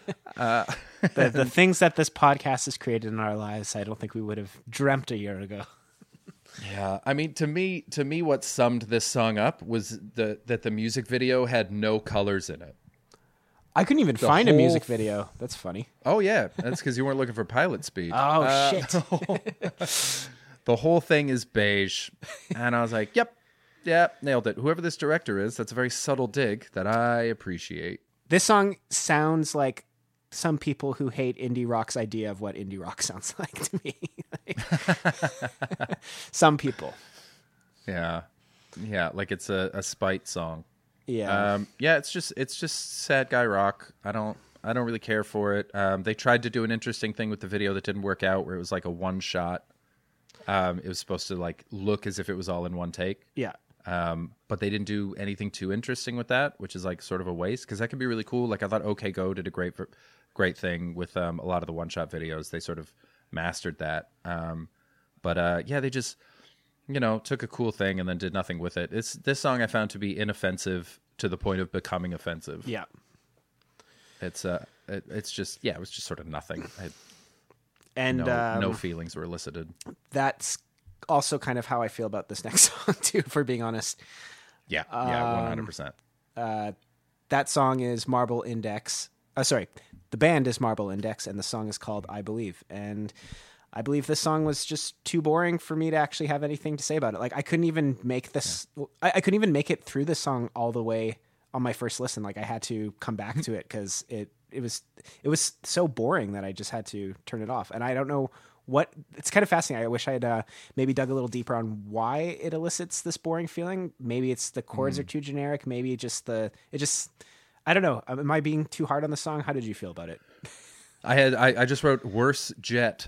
Speaker 3: The things that this podcast has created in our lives, I don't think we would have dreamt a year ago.
Speaker 1: Yeah, I mean, to me, what summed this song up was that the music video had no colors in it.
Speaker 3: I couldn't even find a
Speaker 1: whole
Speaker 3: music video. That's funny.
Speaker 1: Oh yeah, that's because you weren't looking for Pilot Speed.
Speaker 3: Oh, shit.
Speaker 1: The whole thing is beige, and I was like, "Yep, nailed it." Whoever this director is, that's a very subtle dig that I appreciate.
Speaker 3: This song sounds like some people who hate indie rock's idea of what indie rock sounds like to me. Some people.
Speaker 1: Yeah, like it's a spite song.
Speaker 3: Yeah.
Speaker 1: Yeah, it's just sad guy rock. I don't really care for it. They tried to do an interesting thing with the video that didn't work out, where it was like a one shot. It was supposed to like look as if it was all in one take.
Speaker 3: Yeah.
Speaker 1: But they didn't do anything too interesting with that, which is like sort of a waste because that can be really cool. Like I thought OK Go did a great thing with a lot of the one shot videos. They sort of mastered that. But yeah, they just took a cool thing and then did nothing with it. This song I found to be inoffensive to the point of becoming offensive.
Speaker 3: Yeah.
Speaker 1: It's just it was just sort of nothing.
Speaker 3: And
Speaker 1: no feelings were elicited.
Speaker 3: that's also kind of how I feel about this next song too, for being honest.
Speaker 1: Yeah, 100%.
Speaker 3: That song is Marble Index. The band is Marble Index, and the song is called I Believe. And I believe this song was just too boring for me to actually have anything to say about it. Like I couldn't even make this. Yeah. I couldn't even make it through the song all the way on my first listen. Like I had to come back to it because it was so boring that I just had to turn it off. And I don't know what. It's kind of fascinating. I wish I had maybe dug a little deeper on why it elicits this boring feeling. Maybe it's the chords are too generic. Maybe I don't know. Am I being too hard on the song? How did you feel about it?
Speaker 1: I just wrote worse Jet.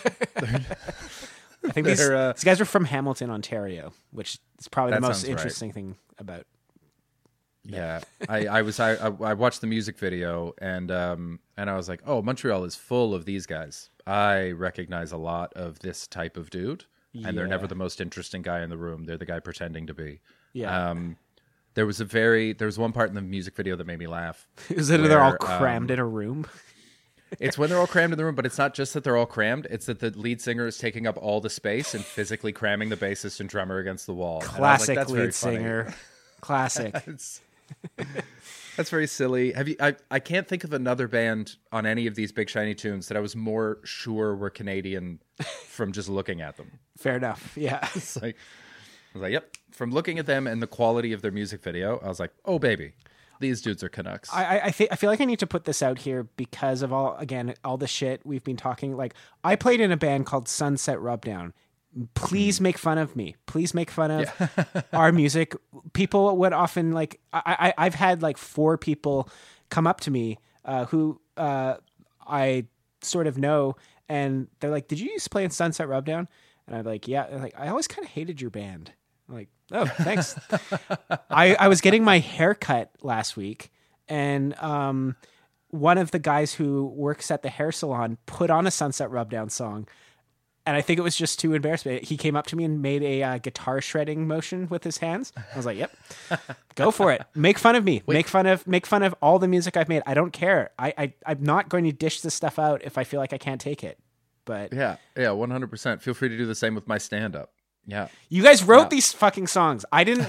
Speaker 3: I think these guys are from Hamilton, Ontario, which is probably the most interesting thing about.
Speaker 1: Yeah, I watched the music video and I was like, oh, Montreal is full of these guys. I recognize a lot of this type of dude, and they're never the most interesting guy in the room. They're the guy pretending to be.
Speaker 3: Yeah.
Speaker 1: There was one part in the music video that made me laugh.
Speaker 3: Is it they're all crammed in a room?
Speaker 1: It's when they're all crammed in the room, but it's not just that they're all crammed. It's that the lead singer is taking up all the space and physically cramming the bassist and drummer against the wall.
Speaker 3: Classic
Speaker 1: That's
Speaker 3: lead singer. Classic.
Speaker 1: That's very silly. I can't think of another band on any of these Big Shiny Tunes that I was more sure were Canadian from just looking at them.
Speaker 3: Fair enough. Yeah.
Speaker 1: I was like, yep. From looking at them and the quality of their music video, I was like, oh baby, these dudes are Canucks.
Speaker 3: I feel like I need to put this out here because of all the shit we've been talking. Like I played in a band called Sunset Rubdown. Please make fun of me. Please make fun of our music. People would often like. I've had like 4 people come up to me who I sort of know, and they're like, "Did you used to play in Sunset Rubdown?" And I'm like, "Yeah." And like, I always kind of hated your band. I'm like, oh, thanks. I was getting my hair cut last week, and one of the guys who works at the hair salon put on a Sunset Rubdown song, and I think it was just too embarrassing. He came up to me and made a guitar shredding motion with his hands. I was like, "Yep, go for it. Make fun of me. Make fun of all the music I've made. I don't care. I'm not going to dish this stuff out if I feel like I can't take it." But
Speaker 1: Yeah, 100%. Feel free to do the same with my stand-up. Yeah.
Speaker 3: you guys wrote these fucking songs. I didn't.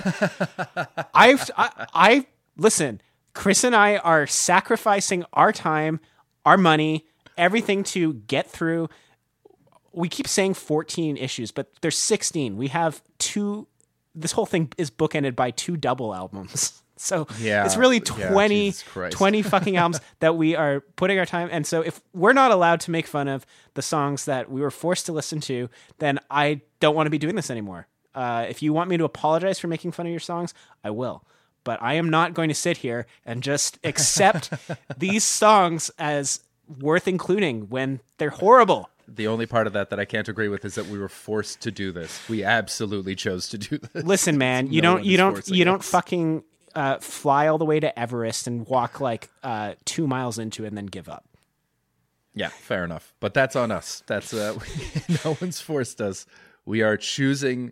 Speaker 3: I listen. Chris and I are sacrificing our time, our money, everything to get through. We keep saying 14 issues, but there's 16. We have 2. This whole thing is bookended by 2 double albums. So it's really 20 fucking albums that we are putting our time. And so if we're not allowed to make fun of the songs that we were forced to listen to, then I don't want to be doing this anymore. If you want me to apologize for making fun of your songs, I will. But I am not going to sit here and just accept these songs as worth including when they're horrible.
Speaker 1: The only part of that I can't agree with is that we were forced to do this. We absolutely chose to do this.
Speaker 3: Listen, man, you don't fucking fly all the way to Everest and walk like 2 miles into it and then give up.
Speaker 1: Yeah, fair enough. But that's on us. That's no one's forced us. We are choosing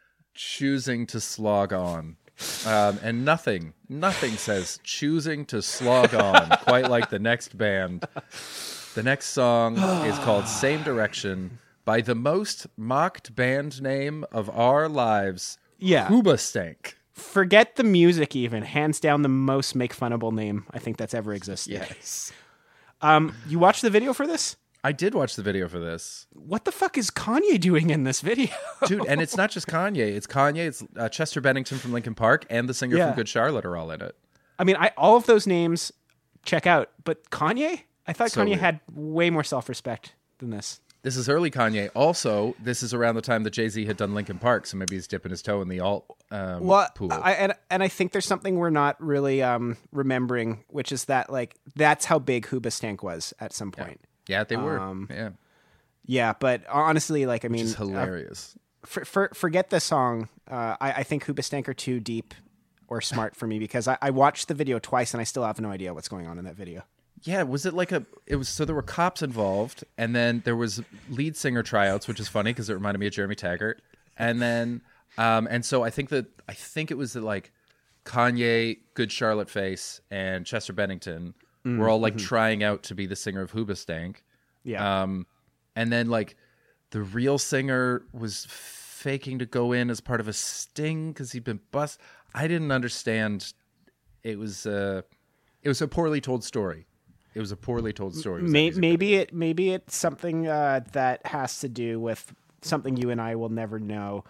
Speaker 1: to slog on. And nothing says choosing to slog on quite like the next band. The next song is called Same Direction by the most mocked band name of our lives, Hoobastank.
Speaker 3: Forget the music even. Hands down the most make-funnable name I think that's ever existed.
Speaker 1: Yes.
Speaker 3: You watched the video for this?
Speaker 1: I did watch the video for this.
Speaker 3: What the fuck is Kanye doing in this video?
Speaker 1: Dude, and it's not just Kanye. It's Kanye, it's Chester Bennington from Linkin Park, and the singer from Good Charlotte are all in it.
Speaker 3: I mean, all of those names check out, but Kanye? I thought
Speaker 1: So
Speaker 3: Kanye
Speaker 1: weird.
Speaker 3: had way more self-respect than this.
Speaker 1: This is early Kanye. Also, this is around the time that Jay-Z had done Linkin Park, so maybe he's dipping his toe in the alt pool.
Speaker 3: I think there's something we're not really remembering, which is that like that's how big Hoobastank was at some point.
Speaker 1: Yeah, they were.
Speaker 3: Yeah, but honestly, like I mean,
Speaker 1: It's hilarious.
Speaker 3: Forget the song. I think Hoobastank are too deep or smart for me because I watched the video twice and I still have no idea what's going on in that video.
Speaker 1: Yeah, was it like so there were cops involved, and then there was lead singer tryouts, which is funny because it reminded me of Jeremy Taggart. And then, and so I think it was that like Kanye, Good Charlotte Face, and Chester Bennington were all like trying out to be the singer of Hoobastank.
Speaker 3: Yeah.
Speaker 1: And then like the real singer was faking to go in as part of a sting because he'd been bust. I didn't understand. It was a poorly told story. It was a poorly told story.
Speaker 3: Maybe it's something that has to do with something you and I will never know,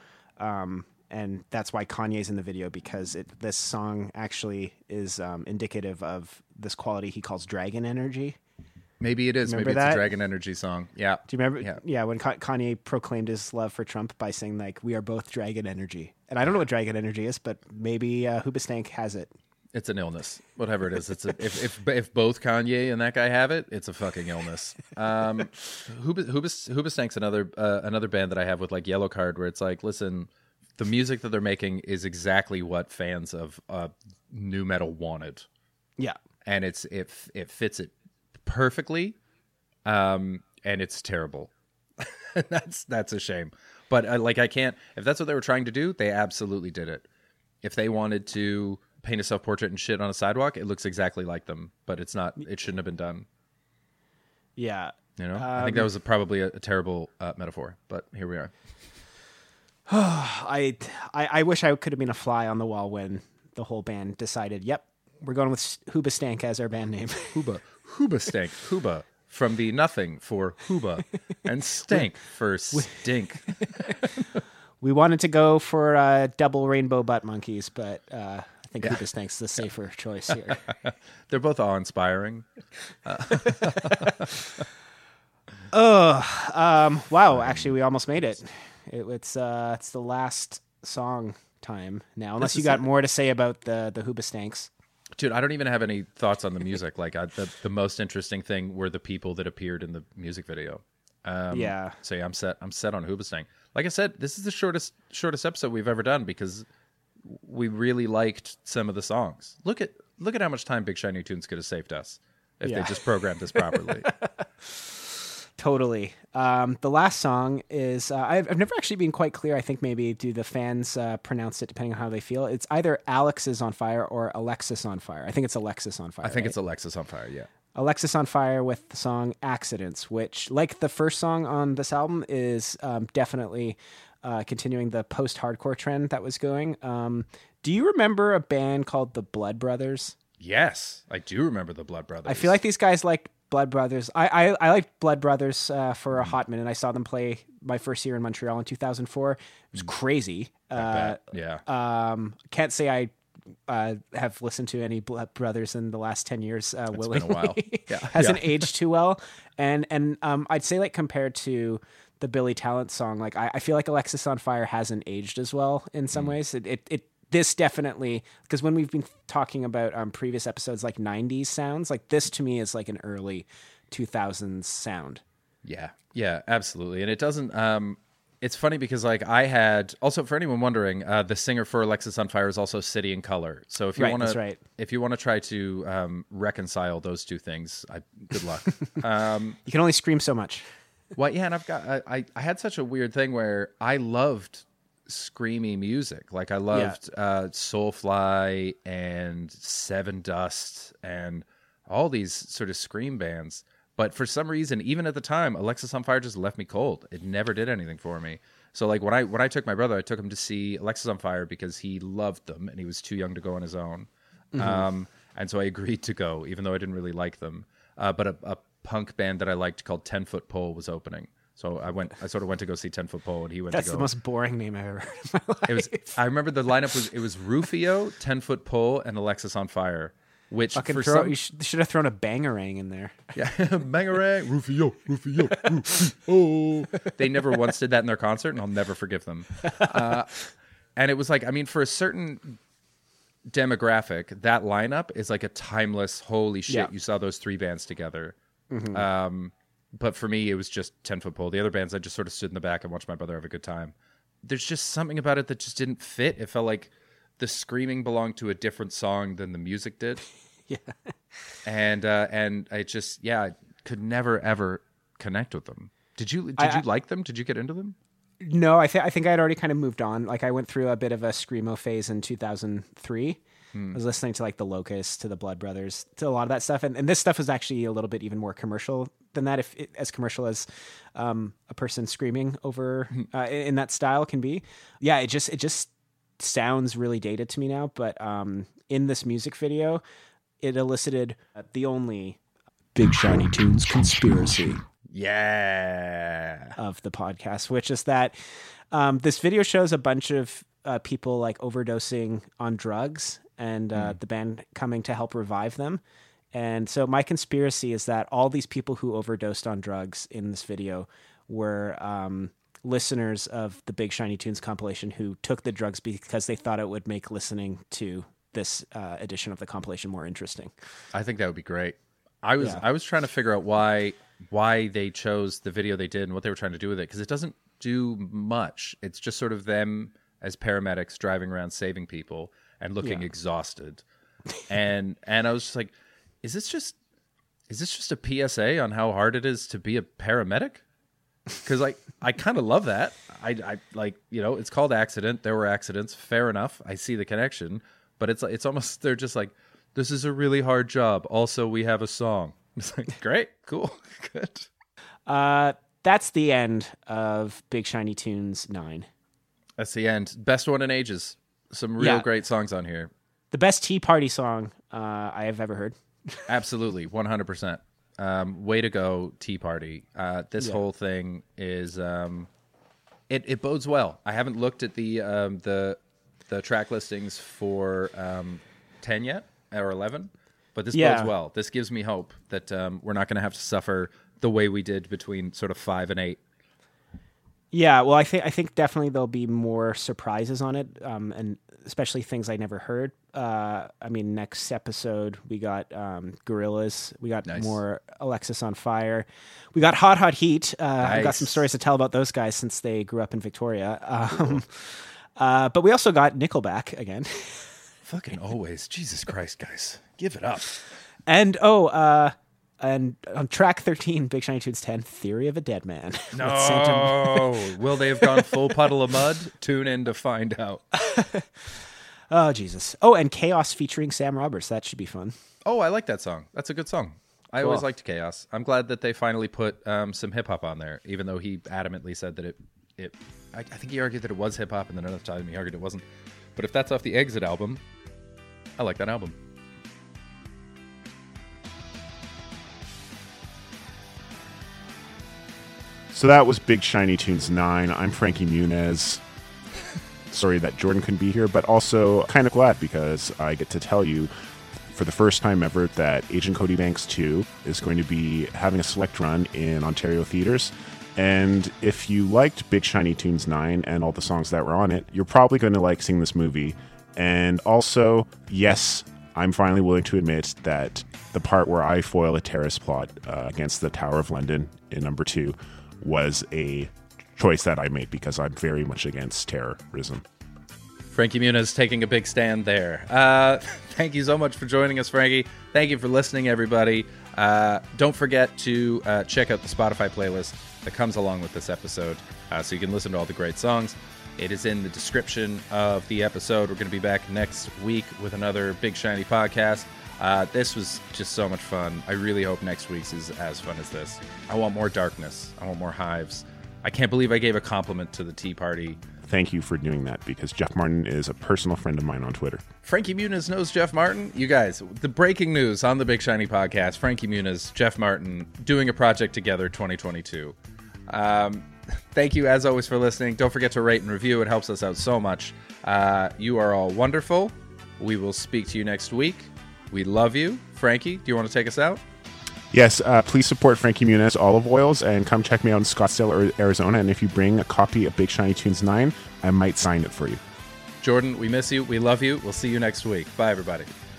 Speaker 3: and that's why Kanye's in the video because this song actually is indicative of this quality he calls dragon energy.
Speaker 1: Maybe it is.
Speaker 3: Remember
Speaker 1: Maybe it's
Speaker 3: that?
Speaker 1: a Dragon Energy song. Yeah.
Speaker 3: Do you remember? Yeah, when Kanye proclaimed his love for Trump by saying like we are both dragon energy, and I don't know what dragon energy is, but maybe Hoobastank has it.
Speaker 1: It's an illness, whatever it is. It's if both Kanye and that guy have it, it's a fucking illness. Hoobastank's another band that I have with like Yellow Card, where it's like, listen, the music that they're making is exactly what fans of new metal wanted.
Speaker 3: Yeah,
Speaker 1: and it fits it perfectly, and it's terrible. That's a shame. But like I can't. If that's what they were trying to do, they absolutely did it. If they wanted to paint a self-portrait and shit on a sidewalk, it looks exactly like them, but it's not. It shouldn't have been done.
Speaker 3: Yeah,
Speaker 1: you know. I think that was probably a terrible metaphor, but here we are.
Speaker 3: I wish I could have been a fly on the wall when the whole band decided, yep, we're going with Hoobastank as our band name.
Speaker 1: Hoobastank, Hooba from the nothing for Hooba and stank for stink.
Speaker 3: We wanted to go for double rainbow butt monkeys, but I think Hoobastank's the safer choice here.
Speaker 1: They're both awe-inspiring.
Speaker 3: Wow, actually, we almost made it. It's the last song time now, unless you got more to say about the Hoobastanks.
Speaker 1: Dude, I don't even have any thoughts on the music. Like, the most interesting thing were the people that appeared in the music video.
Speaker 3: Yeah.
Speaker 1: So yeah, I'm set on Hoobastank. Like I said, this is the shortest episode we've ever done because we really liked some of the songs. Look at how much time Big Shiny Tunes could have saved us if they just programmed this properly.
Speaker 3: Totally. The last song is I've never actually been quite clear. I think maybe do the fans pronounce it depending on how they feel. It's either Alex is on Fire or Alexis on Fire. I think it's Alexis on Fire.
Speaker 1: I think it's Alexis on Fire. Yeah.
Speaker 3: Alexis on Fire with the song Accidents, which, like the first song on this album, is definitely continuing the post-hardcore trend that was going. Do you remember a band called the Blood Brothers?
Speaker 1: Yes, I do remember the Blood Brothers.
Speaker 3: I feel like these guys liked Blood Brothers. I liked Blood Brothers for a hot minute. I saw them play my first year in Montreal in 2004. It was crazy.
Speaker 1: Yeah.
Speaker 3: Can't say I have listened to any Blood Brothers in the last 10 years willingly.
Speaker 1: It's been a while. Yeah.
Speaker 3: Hasn't aged too well. And I'd say, like, compared to the Billy Talent song, like I feel like Alexis on Fire hasn't aged as well in some ways. This definitely, because when we've been talking about previous episodes, like 90s sounds, like this to me is like an early 2000s sound.
Speaker 1: Yeah, absolutely. And it doesn't, it's funny because like I had, also for anyone wondering, the singer for Alexis on Fire is also City and Color. So if you want to, if you want to try to reconcile those two things, good luck.
Speaker 3: You can only scream so much.
Speaker 1: Well, yeah, and I had such a weird thing where I loved screamy music. Like I loved Soulfly and Seven Dust and all these sort of scream bands. But for some reason, even at the time, Alexis on Fire just left me cold. It never did anything for me. So like when I took my brother, I took him to see Alexis on Fire because he loved them and he was too young to go on his own. Mm-hmm. And so I agreed to go, even though I didn't really like them. But a punk band that I liked called 10 Foot Pole was opening. So I sort of went to go see 10 Foot Pole, and he went to go.
Speaker 3: That's the most boring name I've ever heard in my life.
Speaker 1: I remember the lineup was Rufio, 10 Foot Pole, and Alexis on Fire. Which
Speaker 3: you should have thrown a bangarang in there.
Speaker 1: Yeah, bangarang, Rufio. Oh, they never once did that in their concert, and I'll never forgive them. And it was like, I mean, for a certain demographic, that lineup is like a timeless. Holy shit! Yeah. You saw those three bands together. Mm-hmm. But for me, it was just 10 Foot Pole. The other bands, I just sort of stood in the back and watched my brother have a good time. There's just something about it that just didn't fit. It felt like the screaming belonged to a different song than the music did.
Speaker 3: Yeah.
Speaker 1: And I just, I could never, ever connect with them. Did you like them? Did you get into them?
Speaker 3: No, I think I had already kind of moved on. Like I went through a bit of a screamo phase in 2003. I was listening to like the Locusts, to the Blood Brothers, to a lot of that stuff, and this stuff was actually a little bit even more commercial than that, as commercial as a person screaming over in that style can be. Yeah, it just sounds really dated to me now. But in this music video, it elicited the only Big Shiny Tunes conspiracy.
Speaker 1: Yeah,
Speaker 3: of the podcast, which is that this video shows a bunch of people like overdosing on drugs. And the band coming to help revive them. And so my conspiracy is that all these people who overdosed on drugs in this video were listeners of the Big Shiny Tunes compilation who took the drugs because they thought it would make listening to this edition of the compilation more interesting.
Speaker 1: I think that would be great. I was trying to figure out why they chose the video they did and what they were trying to do with it, because it doesn't do much. It's just sort of them as paramedics driving around saving people and looking exhausted. And I was just like, is this just a PSA on how hard it is to be a paramedic? Because like I kind of love that. I like, you know, it's called Accident. There were accidents. Fair enough. I see the connection. But it's almost, they're just like, this is a really hard job. Also, we have a song. It's like, great, cool, good.
Speaker 3: That's the end of Big Shiny Tunes 9.
Speaker 1: That's the end. Best one in ages. Some real great songs on here.
Speaker 3: The best Tea Party song I have ever heard.
Speaker 1: Absolutely, 100%. Way to go, Tea Party. This whole thing is it bodes well. I haven't looked at the track listings for 10 yet or 11, but this bodes well. This gives me hope that we're not going to have to suffer the way we did between sort of 5 and 8.
Speaker 3: Yeah, well, I think definitely there'll be more surprises on it, and especially things I never heard. I mean, next episode we got Gorillaz, we got more Alexis on Fire, we got Hot Hot Heat. I got some stories to tell about those guys since they grew up in Victoria. But we also got Nickelback again.
Speaker 1: Fucking always, Jesus Christ, guys, give it up.
Speaker 3: And and on track 13, Big Shiny Tunes 10, Theory of a Dead Man.
Speaker 1: No, will they have gone full Puddle of Mud? Tune in to find out.
Speaker 3: Oh, Jesus. Oh, and Chaos featuring Sam Roberts. That should be fun.
Speaker 1: Oh, I like that song. That's a good song. I always liked Chaos. I'm glad that they finally put some hip-hop on there, even though he adamantly said that I think he argued that it was hip-hop, and then another time he argued it wasn't. But if that's off the Exit album, I like that album.
Speaker 2: So that was Big Shiny Tunes 9. I'm Frankie Muniz. Sorry that Jordan couldn't be here, but also kind of glad because I get to tell you for the first time ever that Agent Cody Banks 2 is going to be having a select run in Ontario theaters. And if you liked Big Shiny Tunes 9 and all the songs that were on it, you're probably going to like seeing this movie. And also, yes, I'm finally willing to admit that the part where I foil a terrorist plot against the Tower of London in number 2 was a choice that I made because I'm very much against terrorism.
Speaker 1: Frankie Muniz taking a big stand there. Thank you so much for joining us, Frankie. Thank you for listening, everybody. Don't forget to check out the Spotify playlist that comes along with this episode so you can listen to all the great songs. It is in the description of the episode. We're going to be back next week with another Big Shiny podcast. This was just so much fun. I really hope next week's is as fun as this. I want more darkness. I want more hives. I can't believe I gave a compliment to the Tea Party.
Speaker 2: Thank you for doing that because Jeff Martin is a personal friend of mine on Twitter.
Speaker 1: Frankie Muniz knows Jeff Martin. You guys, the breaking news on the Big Shiny podcast, Frankie Muniz, Jeff Martin, doing a project together 2022. Thank you, as always, for listening. Don't forget to rate and review. It helps us out so much. You are all wonderful. We will speak to you next week. We love you. Frankie, do you want to take us out?
Speaker 2: Yes, please support Frankie Muniz Olive Oils and come check me out in Scottsdale, Arizona. And if you bring a copy of Big Shiny Tunes 9, I might sign it for you.
Speaker 1: Jordan, we miss you. We love you. We'll see you next week. Bye, everybody.